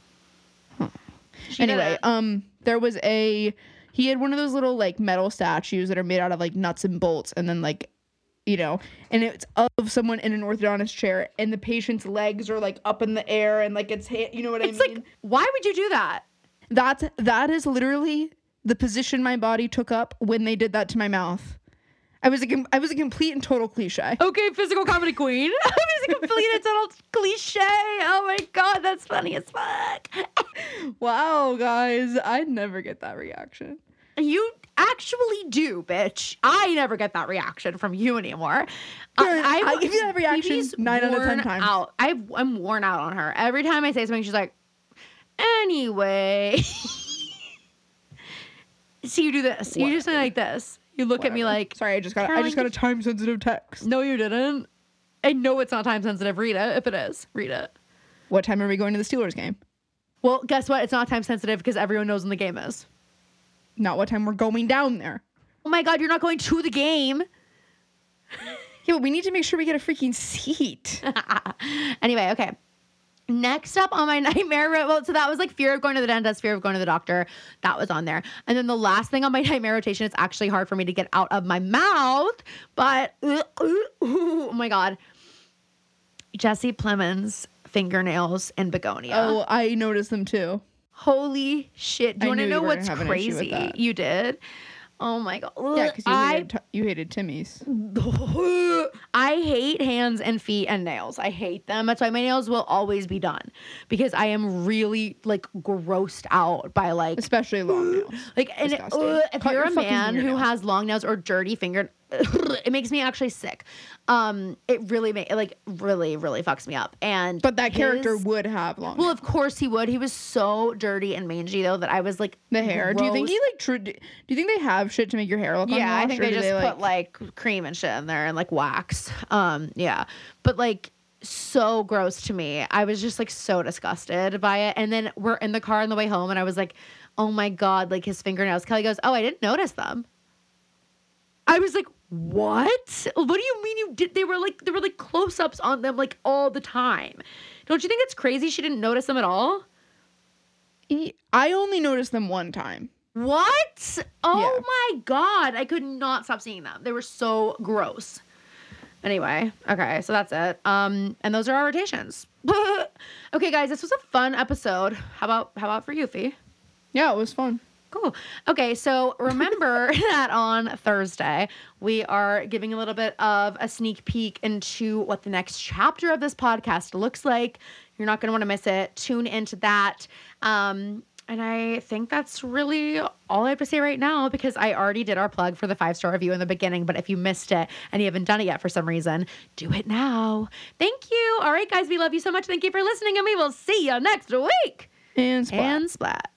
She Anyway, didn't. um, there was a he had one of those little like metal statues that are made out of like nuts and bolts, and then like, you know, and it's of someone in an orthodontist chair, and the patient's legs are like up in the air, and like it's ha- you know what It's I mean? like, why would you do that? That's that is literally the position my body took up when they did that to my mouth. I was a com- I was a complete and total cliche. Okay, physical comedy queen. I was a complete and total cliche. Oh my god, that's funny as fuck. Wow, guys, I'd never get that reaction. You actually do, bitch. I never get that reaction from you anymore. Karen, I give you that reaction Phoebe's nine out of ten worn times. Out. I've, I'm worn out on her. Every time I say something, she's like, anyway. So you do this. You do something like this. You look at me Whatever. like, Sorry, I just got I Caroline, just got a time sensitive text. no, you didn't. I know it's not time sensitive. Read it. If it is, read it. What time are we going to the Steelers game? Well, guess what? It's not time sensitive because everyone knows when the game is. Not what time we're going down there. Oh my God, you're not going to the game. Yeah, but we need to make sure we get a freaking seat. Anyway, okay. Next up on my nightmare, well, so that was like fear of going to the dentist, fear of going to the doctor. That was on there. And then the last thing on my nightmare rotation, it's actually hard for me to get out of my mouth, but uh, uh, oh my God. Jesse Plemons' fingernails in Begonia. Oh, I noticed them too. Holy shit. Do you I want to knew know you were what's gonna have an issue with crazy? that. You did? Oh my God. Yeah, because you, I hated t- you hated Timmy's. I hate hands and feet and nails. I hate them. That's why my nails will always be done, because I am really like grossed out by like Especially long nails. like and Disgusting. uh, if Cut you're your a fucking man who fingernails. has long nails or dirty finger, it makes me actually sick. Um, it really ma- it like really really fucks me up. And But that character his- would have long well, nails. of course he would. He was so dirty and mangy though that I was like The hair. Do you think gross. he like tr- do you think they have shit to make your hair look Yeah, I unwashed, think or they do just put like cream and shit in there and like wax. Um, yeah, but like so gross to me. I was just like so disgusted by it. And then we're in the car on the way home, and I was like, "Oh my God!" Like his fingernails. Kelly goes, "Oh, I didn't notice them." I was like, "What? What do you mean you did?" They were like there were like close ups on them like all the time. Don't you think it's crazy she didn't notice them at all? He- I only noticed them one time. What? Oh Yeah. my God. I could not stop seeing them. They were so gross. Anyway, okay, so that's it. Um, and those are our rotations. Okay, guys, this was a fun episode. How about how about for you, Fee? Yeah, it was fun. Cool. Okay, so remember that on Thursday, we are giving a little bit of a sneak peek into what the next chapter of this podcast looks like. You're not going to want to miss it. Tune into that. Um, and I think that's really all I have to say right now, because I already did our plug for the five-star review in the beginning. But if you missed it and you haven't done it yet for some reason, do it now. Thank you. All right, guys, we love you so much. Thank you for listening, and we will see you next week. And splat. And splat.